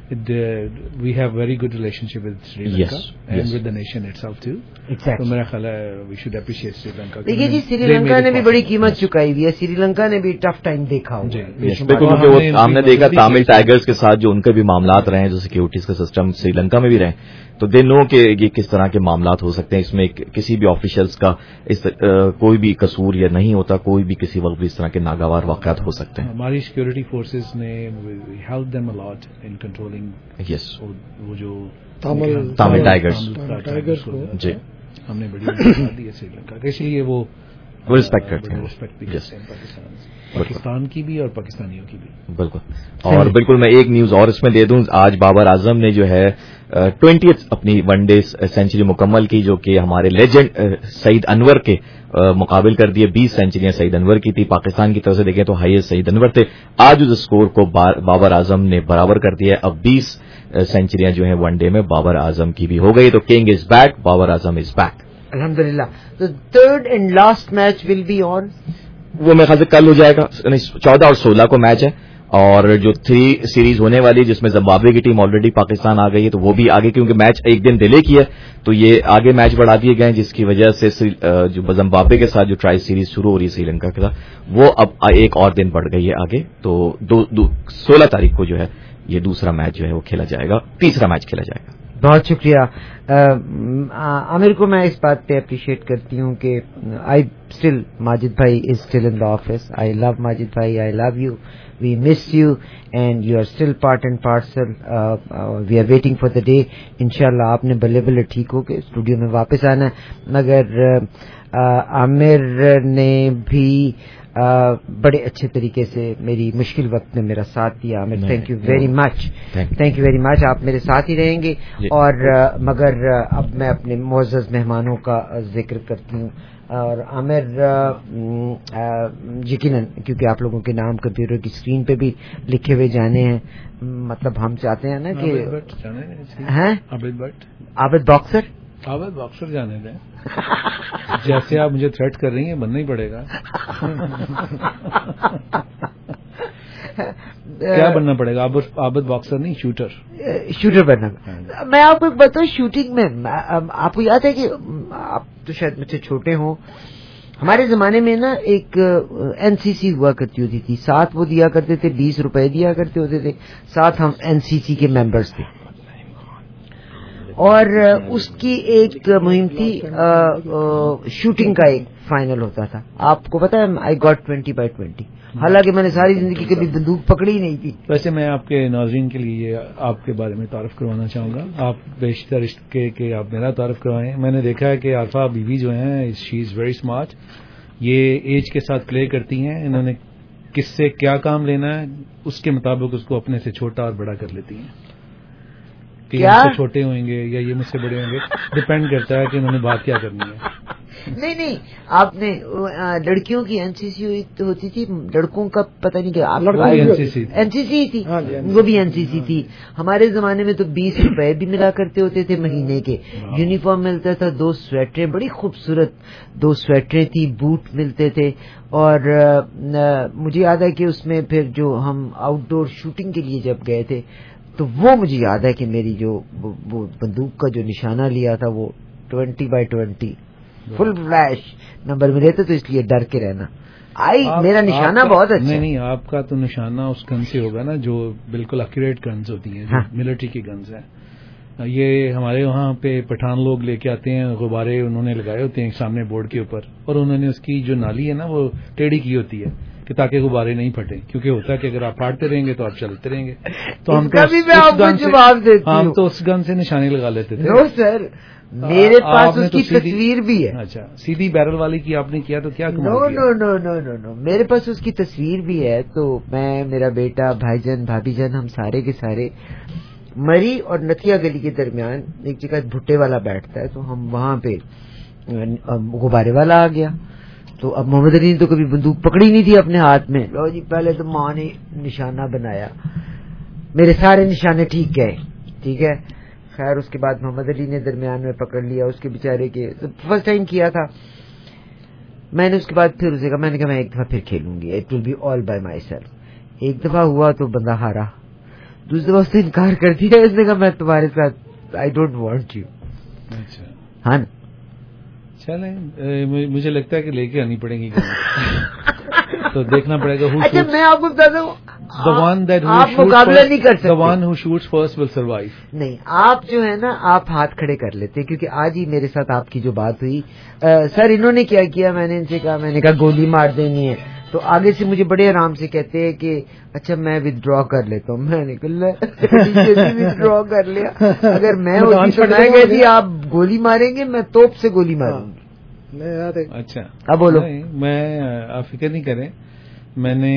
ہے we have very good relationship with Sri Lanka and with the nation itself too. تو میرا خیال ہے we should appreciate Sri Lanka. دیکھیے جی سری لنکا نے بھی بڑی قیمت چکائی ہوئی ہے, سری لنکا نے بھی ٹف ٹائم دیکھا ہو. بالکل ہم نے دیکھا تامل ٹائیگرز کے ساتھ جو ان کے بھی معاملات رہے ہیں, جو سیکورٹیز کا سسٹم سری لنکا میں بھی رہے, تو دے نو کہ یہ کس طرح کے معاملات ہو سکتے ہیں. اس میں کسی بھی آفیشلز کا اس کوئی بھی قصور یا نہیں ہوتا, کوئی بھی کسی وقت بھی اس طرح کے ناگوار واقعات ہو سکتے ہیں. ہماری سیکورٹی فورسز نے help them a lot in controlling yes وہ جو تامل ٹائیگرز کو. جی ہم نے بڑی مدد دی ہے سری لنکا کے, اس لیے وہ رسپیکٹ کرتے ہیں. رسپیکٹ پاکستان پاکستان کی بھی اور پاکستانیوں کی بھی. بالکل. اور بالکل میں ایک نیوز اور اس میں دے دوں, آج بابر اعظم نے جو ہے ٹوینٹیتھ اپنی ون ڈے سینچری مکمل کی, جو کہ ہمارے لیجنڈ سعید انور کے مقابل کر دیے. بیس سینچریاں سعید انور کی تھی. پاکستان کی طرف سے دیکھیں تو ہائیسٹ سعید انور تھے. آج اس اسکور کو بابر اعظم نے برابر کر دیا. اب بیس سینچریاں جو ہیں ون ڈے میں بابر اعظم کی بھی ہو گئی. تو king is back, Babar Azam is back الحمدللہ. تو third and last match will be on, وہ میرے خیال سے کل ہو جائے گا. چودہ اور سولہ کو میچ ہے, اور جو تھری سیریز ہونے والی جس میں زمبابوے کی ٹیم آلریڈی پاکستان آ گئی ہے, تو وہ بھی آگے, کیونکہ میچ ایک دن ڈیلے کیا تو یہ آگے میچ بڑھا دیے گئے, جس کی وجہ سے جو زمبابوے کے ساتھ جو ٹرائی سیریز شروع ہو رہی ہے سری لنکا کے ساتھ, وہ اب ایک اور دن بڑھ گئی ہے آگے. تو دو, دو سولہ تاریخ کو جو ہے یہ دوسرا میچ جو ہے وہ کھیلا جائے گا, تیسرا میچ کھیلا جائے گا. بہت شکریہ عامر کو. میں اس بات پہ اپریشیٹ کرتی ہوں کہ آئی still Majid bhai is still in the office. I love Majid bhai, I love you, we miss you and you are still part and parcel. We are waiting for the day انشاءاللہ آپ نے بلے بلے ٹھیک ہو کے اسٹوڈیو میں واپس آنا ہے. مگر عامر نے بھی بڑے اچھے طریقے سے میری مشکل وقت میں میرا ساتھ دیا. Aamir thank you very much, thank you very much. آپ میرے ساتھ ہی رہیں گے. اور مگر اب میں اپنے معزز مہمانوں کا ذکر کرتی ہوں. اور عامر یقیناً کیونکہ آپ لوگوں کے نام کمپیوٹر کی اسکرین پہ بھی لکھے ہوئے جانے ہیں, مطلب ہم چاہتے ہیں نا کہ ہیں عابد باکسر, عابد باکسر جانے دیں. جیسے آپ مجھے تھریٹ کر رہی ہیں بننا ہی پڑے گا. کیا بننا پڑے گا؟ عابد باکسر نہیں, شوٹر. شوٹر بننا. میں آپ کو ایک بتاؤں, شوٹنگ میں آپ کو یاد ہے کہ آپ تو شاید مجھ سے چھوٹے ہوں, ہمارے زمانے میں نا ایک این سی سی ہوا کرتی ہوتی تھی. ساتھ وہ دیا کرتے تھے, بیس روپے دیا کرتے ہوتے تھے, ساتھ ہم این سی سی کے ممبرس تھے. اور اس کی ایک مہم تھی شوٹنگ کا, ایک فائنل ہوتا تھا. آپ کو پتا ہے I got twenty by twenty, حالانکہ میں نے ساری زندگی کبھی بندوق پکڑی ہی نہیں تھی. ویسے میں آپ کے ناظرین کے لیے آپ کے بارے میں تعارف کروانا چاہوں گا. آپ بیشتر اس کے کہ آپ میرا تعارف کروائیں. میں نے دیکھا ہے کہ عارفہ بیوی جو ہیں شی از ویری اسمارٹ. یہ ایج کے ساتھ پلے کرتی ہیں. انہوں نے کس سے کیا کام لینا ہے اس کے مطابق اس کو اپنے سے چھوٹا اور بڑا کر لیتی ہیں. کہ یہ مجھ سے چھوٹے ہوئیں گے یا یہ مجھ سے بڑے ہوں گے, ڈپینڈ کرتا ہے کہ انہوں نے بات کیا کرنی ہے. نہیں نہیں, آپ نے لڑکیوں کی این سی سی ہوتی تھی, لڑکوں کا پتہ نہیں کیا این سی سی تھی, وہ بھی این سی سی تھی. ہمارے زمانے میں تو بیس روپے بھی ملا کرتے ہوتے تھے مہینے کے. یونیفارم ملتا تھا, دو سویٹریں بڑی خوبصورت دو سویٹریں تھی, بوٹ ملتے تھے. اور مجھے یاد ہے کہ اس میں پھر جو ہم آؤٹ ڈور شوٹنگ کے لیے جب گئے تھے تو وہ مجھے یاد ہے کہ میری جو وہ بندوق کا جو نشانہ لیا تھا وہ twenty by twenty full flash number میں رہتے, تو اس لیے ڈر کے رہنا. آئی میرا نشانہ بہت اچھا. نہیں نہیں, آپ کا تو نشانہ اس گن سے ہوگا نا جو بالکل ایکوریٹ گنز ہوتی ہیں, جو ملٹری کی گنز ہیں. یہ ہمارے وہاں پہ پٹھان لوگ لے کے آتے ہیں, غبارے انہوں نے لگائے ہوتے ہیں سامنے بورڈ کے اوپر, اور انہوں نے اس کی جو نالی ہے نا وہ ٹیڑھی کی ہوتی ہے کہ تاکہ غبارے نہیں پھٹے, کیونکہ ہوتا ہے کہ اگر آپ پھاڑتے رہیں گے تو آپ چلتے رہیں گے. تو ہم ہم تو اس گن سے نشانے لگا لیتے تھے. نو سر, میرے پاس اس کی تصویر بھی ہے. اچھا, سیدھی بیرل والی کی آپ نے کیا تو کیا نو نو نو نو نو نو میرے پاس اس کی تصویر بھی ہے. تو میں, میرا بیٹا, بھائی جان, بھابھی جان, ہم سارے کے سارے مری اور نتھیا گلی کے درمیان ایک جگہ بھٹے والا بیٹھتا ہے, تو ہم وہاں پہ غبارے والا آ گیا. تو اب محمد علی نے تو کبھی بندوق پکڑی نہیں تھی اپنے ہاتھ میں. لو جی, پہلے تو ماں نے نشانہ بنایا, میرے سارے نشانے ٹھیک گئے, ٹھیک ہے. خیر اس کے بعد محمد علی نے درمیان میں پکڑ لیا, اس کے بیچارے کے فرسٹ ٹائم کیا تھا. میں نے اس کے بعد پھر اسے کہا, میں نے کہا میں ایک دفعہ پھر کھیلوں گی, it will be all by myself. ایک دفعہ ہوا تو بندہ ہارا, دوسری دفعہ اس نے انکار کر دیا. اس نے کہا میں تمہارے ساتھ آئی ڈونٹ وانٹ یو. ہاں چلیں, مجھے لگتا ہے کہ لے کے آنی پڑے گی تو دیکھنا پڑے گا. اچھا میں آپ کو بتاتا ہوں, the one that آپ مقابلہ نہیں کر سکتے. the one who shoots first will survive. نہیں, آپ جو ہے نا آپ ہاتھ کھڑے کر لیتے, کیونکہ آج ہی میرے ساتھ آپ کی جو بات ہوئی, سر انہوں نے کیا کیا, میں نے ان سے کہا, میں نے کہا گولی مار دینی ہے. تو آگے سے مجھے بڑے آرام سے کہتے ہیں کہ اچھا میں ودرا کر لیتا ہوں. میں نے ودرا کر لیا. اگر میں ہوتی آپ گولی ماریں گے, میں توپ سے گولی ماروں گی. اچھا اب بولو. میں آپ فکر نہیں کریں, میں نے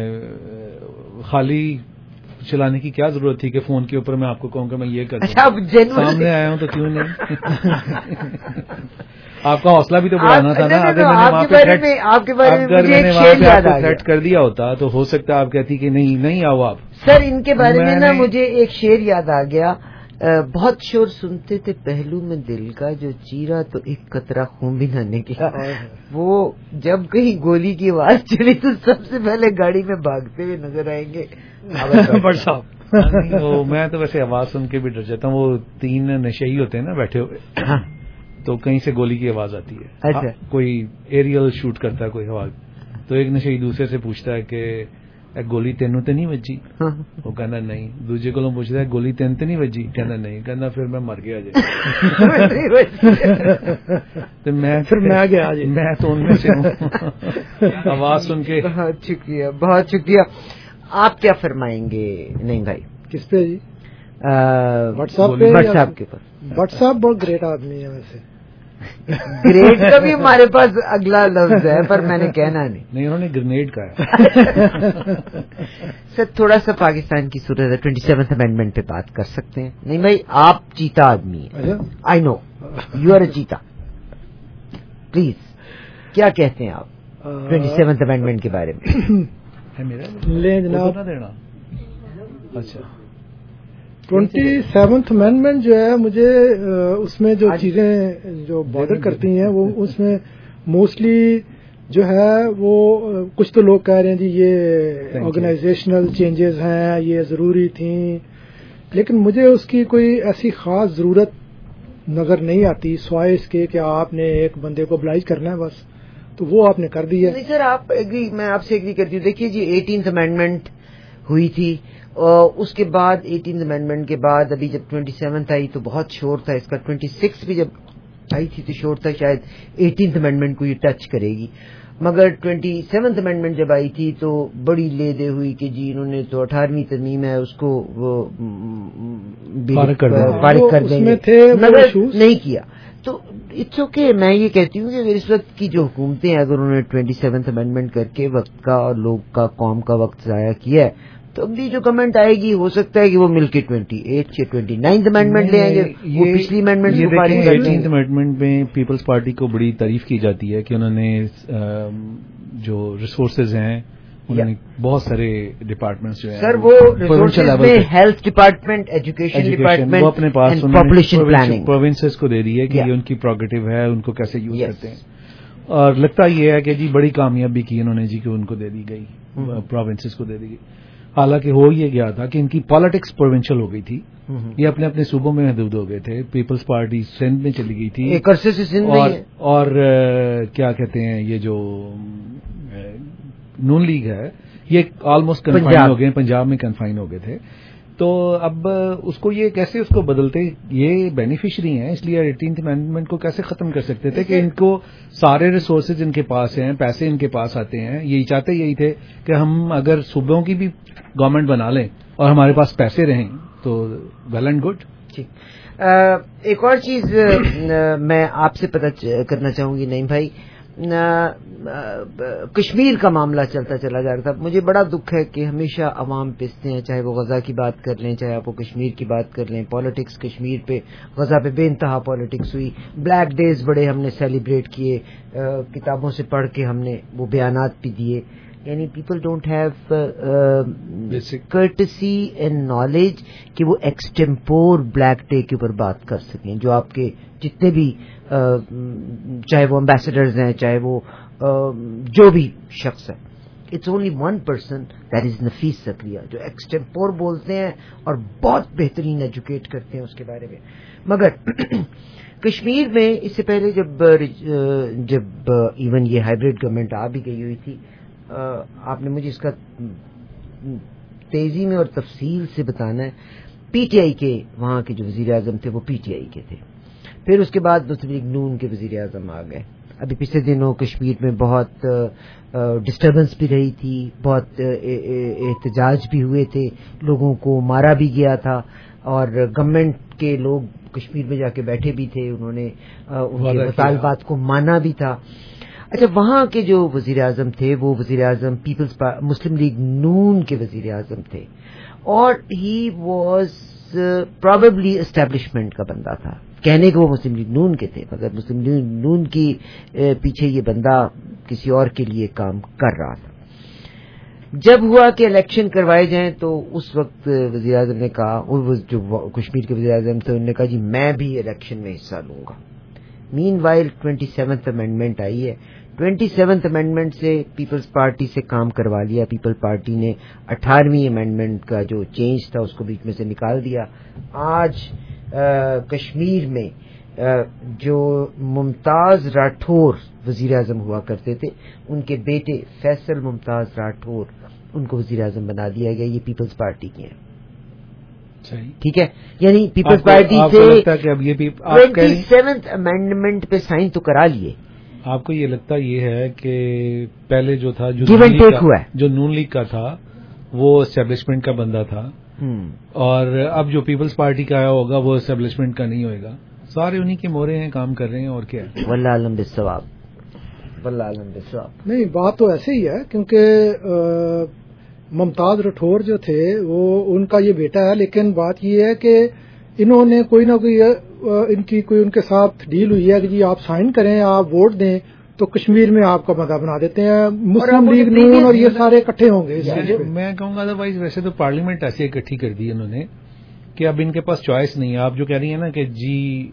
خالی چلانے کی کیا ضرورت تھی کہ فون کے اوپر میں آپ کو کہوں کہ میں یہ کر دوں, سامنے آیا ہوں تو کیوں نہیں. آپ کا حوصلہ بھی تو بڑھانا تھا نا. اگر میں نے آپ کے بارے میں تھریٹ کر دیا ہوتا تو ہو سکتا ہے آپ کہتی کہ نہیں نہیں آؤ آپ. سر ان کے بارے میں نا مجھے ایک شعر یاد آ گیا, بہت شور سنتے تھے پہلو میں دل کا, جو چیرا تو ایک قطرہ خون بھی نہ نکلا. وہ جب کہیں گولی کی آواز چلی تو سب سے پہلے گاڑی میں بھاگتے ہوئے نظر آئیں گے بٹ صاحب. میں تو ویسے آواز سن کے بھی ڈر جاتا ہوں. وہ تین نشئی ہوتے ہیں نا بیٹھے ہوئے, تو کہیں سے گولی کی آواز آتی ہے. اچھا, کوئی ایریل شوٹ کرتا ہے کوئی آواز, تو ایک نشئی دوسرے سے پوچھتا ہے کہ گولی تینوں تے نہیں وجی, وہ کہنا نہیں. دوسرے کو پوچھتا ہے گولی تین تے نہیں وجی, کہنا نہیں. کہنا پھر میں مر گیا جی. تو میں پھر میں گیا جی, میں تو ان میں سے ہوں. آواز سن کے بہت شکریہ, بہت شکریہ. آپ کیا فرمائیں گے؟ نہیں بھائی کس پہ جی؟ واٹس ایپ پہ. واٹس ایپ کے اوپر. واٹس ایپ بہت گریٹ آدمی ہے ویسے. گریٹ کا بھی ہمارے پاس اگلا لفظ ہے پر میں نے کہنا نہیں. نہیں انہوں نے گرنیڈ کہا. سر تھوڑا سا پاکستان کی صورت ہے, ٹوینٹی سیونتھ امینڈمنٹ پہ بات کر سکتے ہیں؟ نہیں بھائی آپ چیتا آدمی ہیں, آئی نو یو آر اے چیتا. پلیز کیا کہتے ہیں آپ ٹوینٹی سیونتھ امینڈمنٹ کے بارے میں؟ لیں جناب. اچھا ٹوینٹی سیونتھ امینڈمنٹ جو ہے, مجھے اس میں جو چیزیں جو بارڈر کرتی ہیں وہ اس میں موسٹلی جو ہے وہ کچھ تو لوگ کہہ رہے ہیں جی یہ آرگنائزیشنل چینجز ہیں, یہ ضروری تھیں, لیکن مجھے اس کی کوئی ایسی خاص ضرورت نظر نہیں آتی سوائے اس کے کہ آپ نے ایک بندے کو ابلائج کرنا ہے بس, تو وہ آپ نے کر دی ہے. نہیں سر آپ ایگری, میں آپ سے ایگری کرتی ہوں. دیکھیے جی ایٹینتھ امینڈمنٹ ہوئی تھی, اور اس کے بعد ایٹینتھ امینڈمنٹ کے بعد ابھی جب ٹوینٹی سیونتھ آئی تو بہت شور تھا اس کا. ٹوینٹی سکس بھی جب آئی تھی تو شور تھا شاید ایٹینتھ امینڈمنٹ کو یہ ٹچ کرے گی، مگر ٹوینٹی سیونتھ امینڈمنٹ جب آئی تھی تو بڑی لے دے ہوئی کہ جی انہوں نے تو اٹھارہویں ترمیم ہے اس کو وہ فارغ کر دیں گے، مگر نہیں کیا. تو اٹس اوکے. میں یہ کہتی ہوں کہ اگر اس وقت کی جو حکومتیں اگر انہوں نے ٹوینٹی سیونتھ امینڈمنٹ کر کے وقت کا اور لوگ کا قوم کا وقت ضائع کیا ہے، تو ابھی جو کمنٹ آئے گی ہو سکتا ہے کہ وہ مل کے ٹوینٹی ایٹ یا ٹوینٹی نائنتھ امینڈمنٹ لے آئیں گے. وہ پچھلی امینڈمنٹ کو فارغ کر دیں گے. امینڈمنٹ میں پیپلز پارٹی کو بڑی تعریف کی جاتی ہے کہ انہوں نے جو ریسورسز ہیں انہوں نے بہت سارے ڈپارٹمنٹس جو ہیں سر وہ ریسورسز میں ہیلتھ ڈپارٹمنٹ، ایجوکیشن ڈپارٹمنٹ، وہ اپنے پاس پاپولیشن پلاننگ پروونسز کو دے دی ہے کہ یہ ان کی پروگیٹو ہے، ان کو کیسے یوز کرتے ہیں. اور لگتا یہ ہے کہ جی بڑی کامیابی کی انہوں نے جی کہ ان کو دے دی گئی، پروونسز کو دے دی گئی. حالانکہ ہو یہ گیا تھا کہ ان کی پالیٹکس پروونشل ہو گئی تھی، یہ اپنے اپنے صوبوں میں محدود ہو گئے تھے. پیپلز پارٹی سندھ میں چلی گئی تھی، ایک عرصے سے سندھ میں، اور کیا کہتے ہیں یہ جو نون لیگ ہے یہ آلموسٹ کنفائن ہو گئے، پنجاب میں کنفائن ہو گئے تھے. تو اب اس کو یہ کیسے اس کو بدلتے، یہ بینیفیشری ہیں اس لیے ایٹینتھ امینڈمنٹ کو کیسے ختم کر سکتے تھے کہ ان کو سارے ریسورسز ان کے پاس ہیں، پیسے ان کے پاس آتے ہیں. یہی چاہتے یہی تھے کہ ہم اگر صوبوں کی بھی گورنمنٹ بنا لیں اور ہمارے پاس پیسے رہیں تو ویل اینڈ گڈ. ٹھیک. ایک اور چیز میں آپ سے پتہ کرنا چاہوں گی نعیم بھائی، کشمیر کا معاملہ چلتا چلا جا رہا تھا. مجھے بڑا دکھ ہے کہ ہمیشہ عوام پستے ہیں، چاہے وہ غزہ کی بات کر لیں، چاہے آپ وہ کشمیر کی بات کر لیں. پالیٹکس کشمیر پہ، غزہ پہ بے انتہا پالیٹکس ہوئی. بلیک ڈیز بڑے ہم نے سیلیبریٹ کیے، کتابوں سے پڑھ کے ہم نے وہ بیانات بھی دیے. یعنی people don't have courtesy and knowledge کہ وہ ایکسٹمپور بلیک ڈے کے اوپر بات کر سکیں. جو آپ کے جتنے بھی چاہے وہ امبیسڈرز ہیں، چاہے وہ جو بھی شخص ہے، it's only one person that is Nafees Zakaria جو ایکسٹمپور بولتے ہیں اور بہت بہترین ایجوکیٹ کرتے ہیں اس کے بارے میں. مگر کشمیر میں اس سے پہلے جب جب ایون یہ ہائیبریڈ گورنمنٹ آ بھی گئی ہوئی تھی، آپ نے مجھے اس کا تیزی میں اور تفصیل سے بتانا ہے. پی ٹی آئی کے وہاں کے جو وزیر اعظم تھے وہ پی ٹی آئی کے تھے، پھر اس کے بعد مسلم لیگ نون کے وزیر اعظم آ گئے. ابھی پچھلے دنوں کشمیر میں بہت ڈسٹربنس بھی رہی تھی، بہت احتجاج بھی ہوئے تھے، لوگوں کو مارا بھی گیا تھا، اور گورنمنٹ کے لوگ کشمیر میں جا کے بیٹھے بھی تھے، انہوں نے ان کے مطالبات کو مانا بھی تھا. اچھا، وہاں کے جو وزیر اعظم تھے وہ وزیر اعظم پیپلز مسلم لیگ نون کے وزیر اعظم تھے، اور ہی واز پرابیبلی اسٹیبلشمنٹ کا بندہ تھا. کہنے کہ وہ مسلم لیگ نون کے تھے، مگر مسلم لیگ نون کی پیچھے یہ بندہ کسی اور کے لیے کام کر رہا تھا. جب ہوا کہ الیکشن کروائے جائیں تو اس وقت وزیر اعظم نے کہا، جو کشمیر کے وزیر اعظم تھے، انہوں نے کہا جی میں بھی الیکشن میں حصہ لوں گا. Meanwhile twenty seventh amendment آئی ہے. ٹوینٹی سیونتھ امینڈمنٹ سے پیپلز پارٹی سے کام کروا لیا. پیپل پارٹی نے اٹھارہویں امینڈمنٹ کا جو چینج تھا اس کو بیچ میں سے نکال دیا. آج آ, کشمیر میں آ, جو ممتاز راٹھور وزیر اعظم ہوا کرتے تھے، ان کے بیٹے فیصل ممتاز راٹھور ان کو وزیر اعظم بنا دیا گیا. یہ پیپلز پارٹی کے ہیں. ٹھیک ہے، یعنی پیپلز پارٹی سے ٹوینٹی سیونتھ امینڈمنٹ پہ سائن تو کرا لیے. آپ کو یہ لگتا یہ ہے کہ پہلے جو تھا جو جو نون لیگ کا تھا وہ اسٹیبلشمنٹ کا بندہ تھا، اور اب جو پیپلز پارٹی کا آیا ہوگا وہ اسٹیبلشمنٹ کا نہیں ہوئے گا. سارے انہی کے مورے ہیں، کام کر رہے ہیں، اور کیا. واللہ عالم بالثواب، واللہ عالم بالثواب. نہیں، بات تو ایسے ہی ہے، کیونکہ ممتاز راٹھور جو تھے وہ ان کا یہ بیٹا ہے، لیکن بات یہ ہے کہ انہوں نے کوئی نہ کوئی ان کی کوئی ان کے ساتھ ڈیل ہوئی ہے کہ جی آپ سائن کریں، آپ ووٹ دیں تو کشمیر میں آپ کا مدعا بنا دیتے ہیں. مسلم لیگ نون اور یہ سارے اکٹھے ہوں گے. میں کہوں گا ادروائز ویسے تو پارلیمنٹ ایسے اکٹھی کر دی انہوں نے کہ اب ان کے پاس چوائس نہیں ہے. آپ جو کہہ رہی ہیں نا کہ جی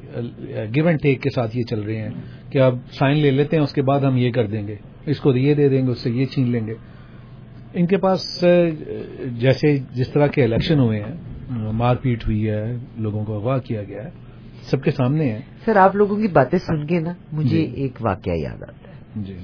گیو اینڈ ٹیک کے ساتھ یہ چل رہے ہیں کہ اب سائن لے لیتے ہیں، اس کے بعد ہم یہ کر دیں گے، اس کو یہ دے دیں گے، اس سے یہ چھین لیں گے. ان کے پاس جیسے جس طرح کے الیکشن ہوئے ہیں، مار پیٹ ہوئی ہے، لوگوں کو اغوا کیا گیا ہے، سب کے سامنے ہے. سر آپ لوگوں کی باتیں سن کے نا مجھے ایک واقعہ یاد آتا ہے. جی،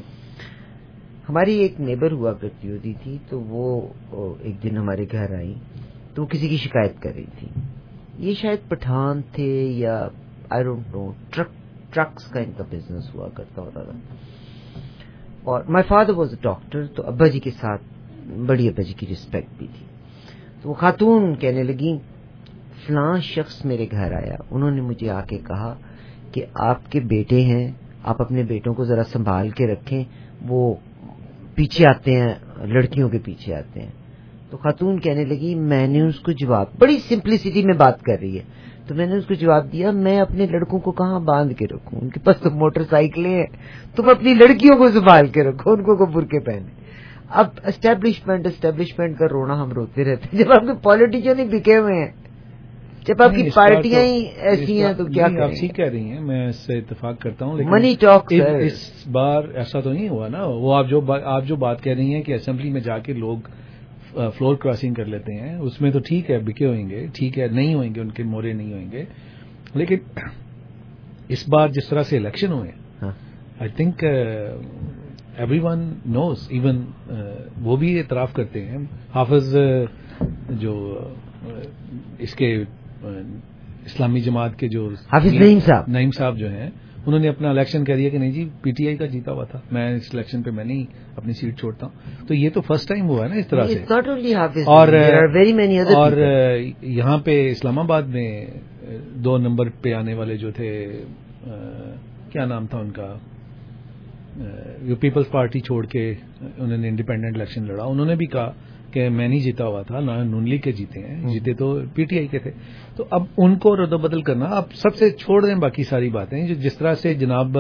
ہماری ایک نیبر ہوا کرتی ہوتی تھی، تو وہ ایک دن ہمارے گھر آئی تو وہ کسی کی شکایت کر رہی تھی. یہ شاید پٹھان تھے یا I don't know, truck trucks کا ان کا بزنس ہوا کرتا ہوتا تھا. اور my father was a doctor, تو ابا جی کے ساتھ بڑی ابا جی کی رسپیکٹ بھی تھی. تو وہ خاتون کہنے لگی فلاں شخص میرے گھر آیا, انہوں نے مجھے آ کے کہا کہ آپ کے بیٹے ہیں, آپ اپنے بیٹوں کو ذرا سنبھال کے رکھیں, وہ پیچھے آتے ہیں, لڑکیوں کے پیچھے آتے ہیں. تو خاتون کہنے لگی, میں نے اس کو جواب, بڑی سمپلسٹی میں بات کر رہی ہے, تو میں نے اس کو جواب دیا میں اپنے لڑکوں کو کہاں باندھ کے رکھوں, ان کے پاس تو موٹر سائیکلیں ہیں, تم اپنی لڑکیوں کو سنبھال کے رکھو, ان کو کو برقعے پہنے. اب اسٹیبلشمنٹ اسٹیبلشمنٹ کا رونا ہم روتے رہتے ہیں, جب آپ کے پالیٹیشین ہی بکے ہوئے ہیں, جب آپ کی پارٹیاں ہی ایسی ہیں تو کیا کریں. آپ ٹھیک کہہ رہی ہیں, میں اس سے اتفاق کرتا ہوں, لیکن منی ٹاک اس بار ایسا تو نہیں ہوا نا. وہ آپ جو آپ جو بات کہہ رہی ہیں کہ اسمبلی میں جا کے لوگ فلور کراسنگ کر لیتے ہیں, اس میں تو ٹھیک ہے بکے ہوئیں گے, ٹھیک ہے نہیں ہوئیں گے, ان کے مورے نہیں ہوئیں گے, لیکن اس بار جس طرح سے الیکشن ہوئے I think everyone knows, even وہ بھی اعتراف کرتے ہیں. حافظ جو اس کے اسلامی جماعت کے جو حافظ نعیم صاحب نعیم صاحب جو ہیں, انہوں نے اپنا الیکشن کہہ دیا کہ نہیں جی پی ٹی آئی کا جیتا ہوا تھا, میں اس الیکشن پہ میں نہیں اپنی سیٹ چھوڑتا ہوں. تو یہ تو فرسٹ ٹائم ہوا ہے نا اس طرح سے. اور اور یہاں پہ اسلام آباد میں دو نمبر پہ آنے والے جو تھے, کیا نام تھا ان کا, جو پیپلز پارٹی چھوڑ کے انہوں نے انڈیپینڈنٹ الیکشن لڑا, انہوں نے بھی کہا کہ میں نہیں جیتا ہوا تھا, نہ نون لیگ کے جیتے ہیں, جیتے تو پی ٹی آئی کے تھے. تو اب ان کو رد و بدل کرنا, اب سب سے چھوڑ دیں باقی ساری باتیں. جو جس طرح سے جناب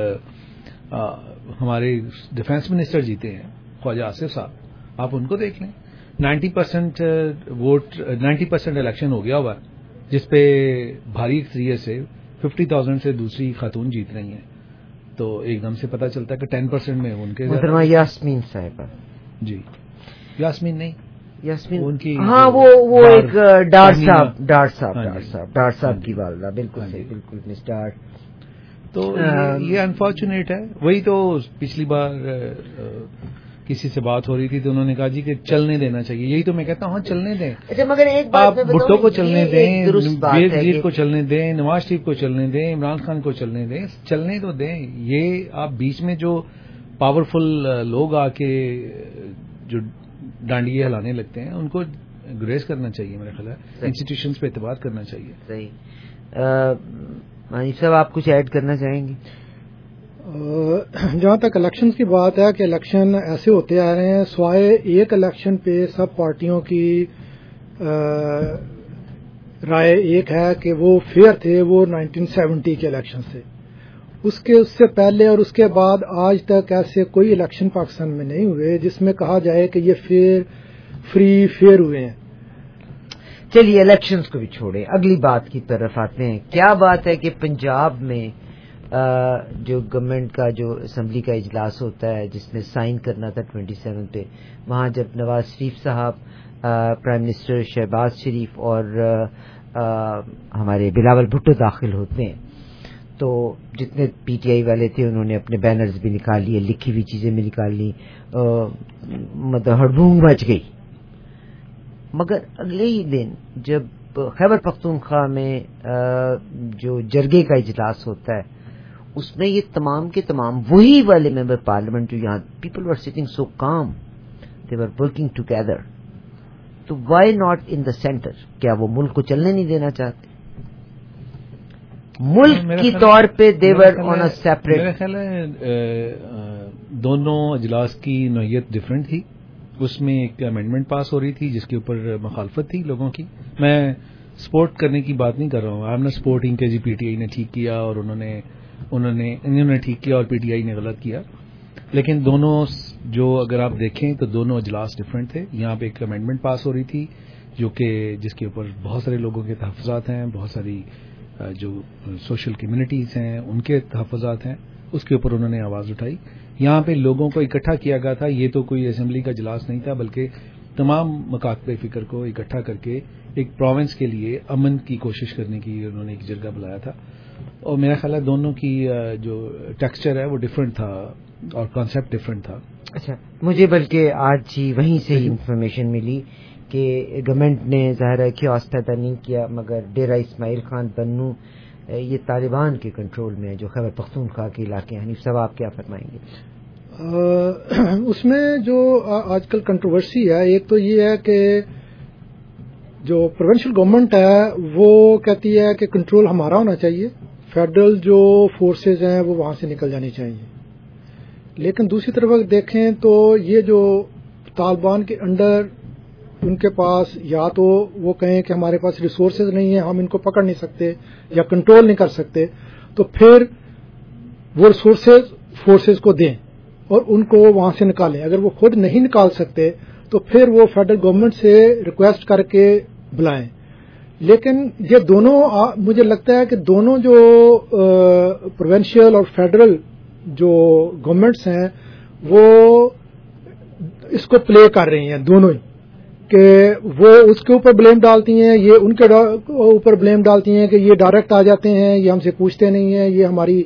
ہمارے ڈیفینس منسٹر جیتے ہیں خواجہ آصف صاحب, آپ ان کو دیکھ لیں, ninety percent vote ninety percent election ہو گیا ہوا, جس پہ بھاری اکثریت سے ففٹی تھاؤزینڈ سے دوسری خاتون جیت رہی ہیں. تو ایک دم سے پتہ چلتا ہے کہ ٹین پرسینٹ میں ان کے محترمہ یاسمین صاحبہ, جی یاسمین نہیں یاسمین ان کی, ہاں وہ وہ ایک ڈار صاحب ڈار صاحب ڈار صاحب ڈار صاحب کی والدہ, بالکل صحیح, بالکل مس ڈار. تو یہ انفارچونیٹ ہے. وہی تو پچھلی بار کسی سے بات ہو رہی تھی تو انہوں نے کہا جی کہ چلنے دینا چاہیے. یہی تو میں کہتا ہوں, ہاں چلنے دیں. اچھا مگر ایک بات آپ بھٹو کو چلنے دیں, بے نظیر کو چلنے دیں, نواز شریف کو چلنے دیں, عمران خان کو چلنے دیں, چلنے تو دیں. یہ آپ بیچ میں جو پاورفل لوگ آ کے جو ڈانڈیے ہلانے لگتے ہیں, ان کو گریز کرنا چاہیے. میرا خیال ہے انسٹیٹیوشنز پہ اعتبار کرنا چاہیے. صحیح. منیف صاحب آپ کچھ ایڈ کرنا چاہیں گے؟ جہاں تک الیکشنز کی بات ہے کہ الیکشن ایسے ہوتے آ رہے ہیں, سوائے ایک الیکشن پہ سب پارٹیوں کی رائے ایک ہے کہ وہ فیئر تھے, وہ نائنٹین سیونٹی کے الیکشن سے. اس کے اس سے پہلے اور اس کے بعد آج تک ایسے کوئی الیکشن پاکستان میں نہیں ہوئے جس میں کہا جائے کہ یہ فیئر فری فیئر ہوئے ہیں. چلیے الیکشنز کو بھی چھوڑیں, اگلی بات کی طرف آتے ہیں. کیا بات ہے کہ پنجاب میں جو گورنمنٹ کا جو اسمبلی کا اجلاس ہوتا ہے جس میں سائن کرنا تھا ٹوئنٹی سیون پہ, وہاں جب نواز شریف صاحب, پرائم منسٹر شہباز شریف اور ہمارے بلاول بھٹو داخل ہوتے ہیں, تو جتنے پی ٹی آئی والے تھے انہوں نے اپنے بینرز بھی نکال لیے, لکھی ہوئی چیزیں بھی نکال لی, مطلب ہڑبونگ مچ گئی. مگر اگلے ہی دن جب خیبر پختونخوا میں جو جرگے کا اجلاس ہوتا ہے اس میں یہ تمام کے تمام وہی والے ممبر پارلیمنٹ جو یہاں people were sitting so calm, they were working together, تو why not in the centre? کیا وہ ملک کو چلنے نہیں دینا چاہتے؟ ملک کی طور پہ دے ور آن اے سیپریٹ. میرا خیال ہے دونوں اجلاس کی نوعیت ڈفرینٹ تھی. اس میں ایک امینڈمنٹ پاس ہو رہی تھی جس کے اوپر مخالفت تھی لوگوں کی. میں سپورٹ کرنے کی بات نہیں کر رہا ہوں, آئی ایم ناٹ سپورٹنگ کہ جی پی ٹی آئی نے ٹھیک کیا اور انہوں نے انہوں نے انہوں نے ٹھیک کیا اور پی ٹی آئی نے غلط کیا, لیکن دونوں جو اگر آپ دیکھیں تو دونوں اجلاس ڈفرینٹ تھے. یہاں پہ ایک امینڈمنٹ پاس ہو رہی تھی جو کہ جس کے اوپر بہت سارے لوگوں کے تحفظات ہیں, بہت ساری جو سوشل کمیونٹیز ہیں ان کے تحفظات ہیں, اس کے اوپر انہوں نے آواز اٹھائی. یہاں پہ لوگوں کو اکٹھا کیا گیا تھا. یہ تو کوئی اسمبلی کا اجلاس نہیں تھا بلکہ تمام مکاتب فکر کو اکٹھا کر کے ایک پروونس کے لیے امن کی کوشش کرنے کی انہوں نے ایک جرگہ بلایا تھا. اور میرا خیال ہے دونوں کی جو ٹیکسچر ہے وہ ڈفرینٹ تھا اور کانسیپٹ ڈفرینٹ تھا. اچھا, مجھے بلکہ آج ہی وہیں سے ہی انفارمیشن ملی کہ گورنمنٹ نے ظاہر ہے کہ کیوس پیدا نہیں کیا, مگر ڈیرہ اسماعیل خان بنو یہ طالبان کے کنٹرول میں ہے جو خیبر پختونخوا کے علاقے ہیں. حنیف صاحب آپ کیا فرمائیں گے؟ اس میں جو آج کل کنٹروورسی ہے، ایک تو یہ ہے کہ جو پروونشل گورنمنٹ ہے وہ کہتی ہے کہ کنٹرول ہمارا ہونا چاہیے، فیڈرل جو فورسز ہیں وہ وہاں سے نکل جانی چاہیے. لیکن دوسری طرف اگر دیکھیں تو یہ جو طالبان کے انڈر ان کے پاس یا تو وہ کہیں کہ ہمارے پاس ریسورسز نہیں ہیں، ہم ان کو پکڑ نہیں سکتے یا کنٹرول نہیں کر سکتے، تو پھر وہ ریسورسز فورسز کو دیں اور ان کو وہاں سے نکالیں. اگر وہ خود نہیں نکال سکتے تو پھر وہ فیڈرل گورنمنٹ سے ریکویسٹ کر کے بلائیں. لیکن یہ دونوں مجھے لگتا ہے کہ دونوں جو پروونشل اور فیڈرل جو گورنمنٹس ہیں وہ اس کو پلے کر رہی ہیں دونوں ہی، کہ وہ اس کے اوپر بلیم ڈالتی ہیں، یہ ان کے اوپر بلیم ڈالتی ہیں کہ یہ ڈائریکٹ آ جاتے ہیں، یہ ہم سے پوچھتے نہیں ہیں، یہ ہماری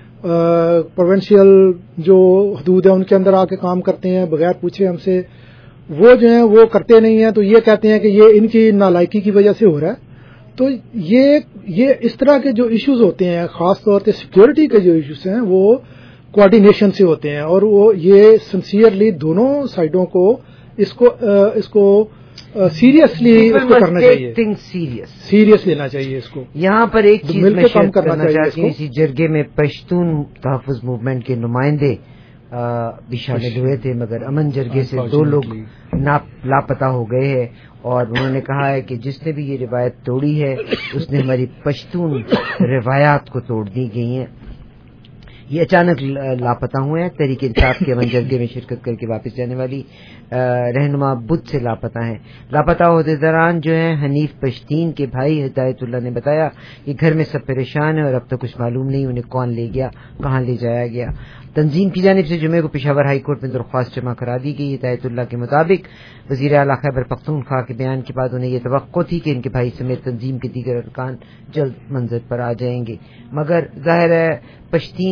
پروونشل جو حدود ہے ان کے اندر آ کے کام کرتے ہیں بغیر پوچھے ہم سے، وہ جو ہیں وہ کرتے نہیں ہیں، تو یہ کہتے ہیں کہ یہ ان کی نالائکی کی وجہ سے ہو رہا ہے. تو یہ یہ اس طرح کے جو ایشوز ہوتے ہیں، خاص طور پہ سیکیورٹی کے جو ایشوز ہیں، وہ کوآرڈینیشن سے ہوتے ہیں، اور وہ یہ سنسیئرلی دونوں سائڈوں کو اس کو اس کو سیریسلی اس کو کرنا چاہیے، سیریس سیریس لینا چاہیے اس کو. یہاں پر ایک چیز میں شیئر کرنا چاہتی ہوں، اسی جرگے میں پشتون تحفظ موومنٹ کے نمائندے بھی شامل ہوئے تھے، مگر امن جرگے سے دو لوگ لاپتہ ہو گئے ہیں، اور انہوں نے کہا ہے کہ جس نے بھی یہ روایت توڑی ہے اس نے ہماری پشتون روایات کو توڑ دی گئی ہیں. یہ اچانک لاپتہ ہوئے ہیں. تحریک انصاف کے امن جرگے میں شرکت کر کے واپس جانے والی رہنما بدھ سے لاپتہ ہیں. لاپتہ ہوتے دوران جو ہیں حنیف پشتین کے بھائی ہدایت اللہ نے بتایا کہ گھر میں سب پریشان ہیں اور اب تک کچھ معلوم نہیں انہیں کون لے گیا، کہاں لے جایا گیا. تنظیم کی جانب سے جمعے کو پشاور ہائی کورٹ میں درخواست جمع کرا دی گئی. ہدایت اللہ کے مطابق وزیر اعلیٰ خیبر پختونخوا کے بیان کے بعد انہیں یہ توقع تھی کہ ان کے بھائی سمیت تنظیم کے دیگر ارکان جلد منظر پر آ جائیں گے، مگر ظاہر ہے پشتین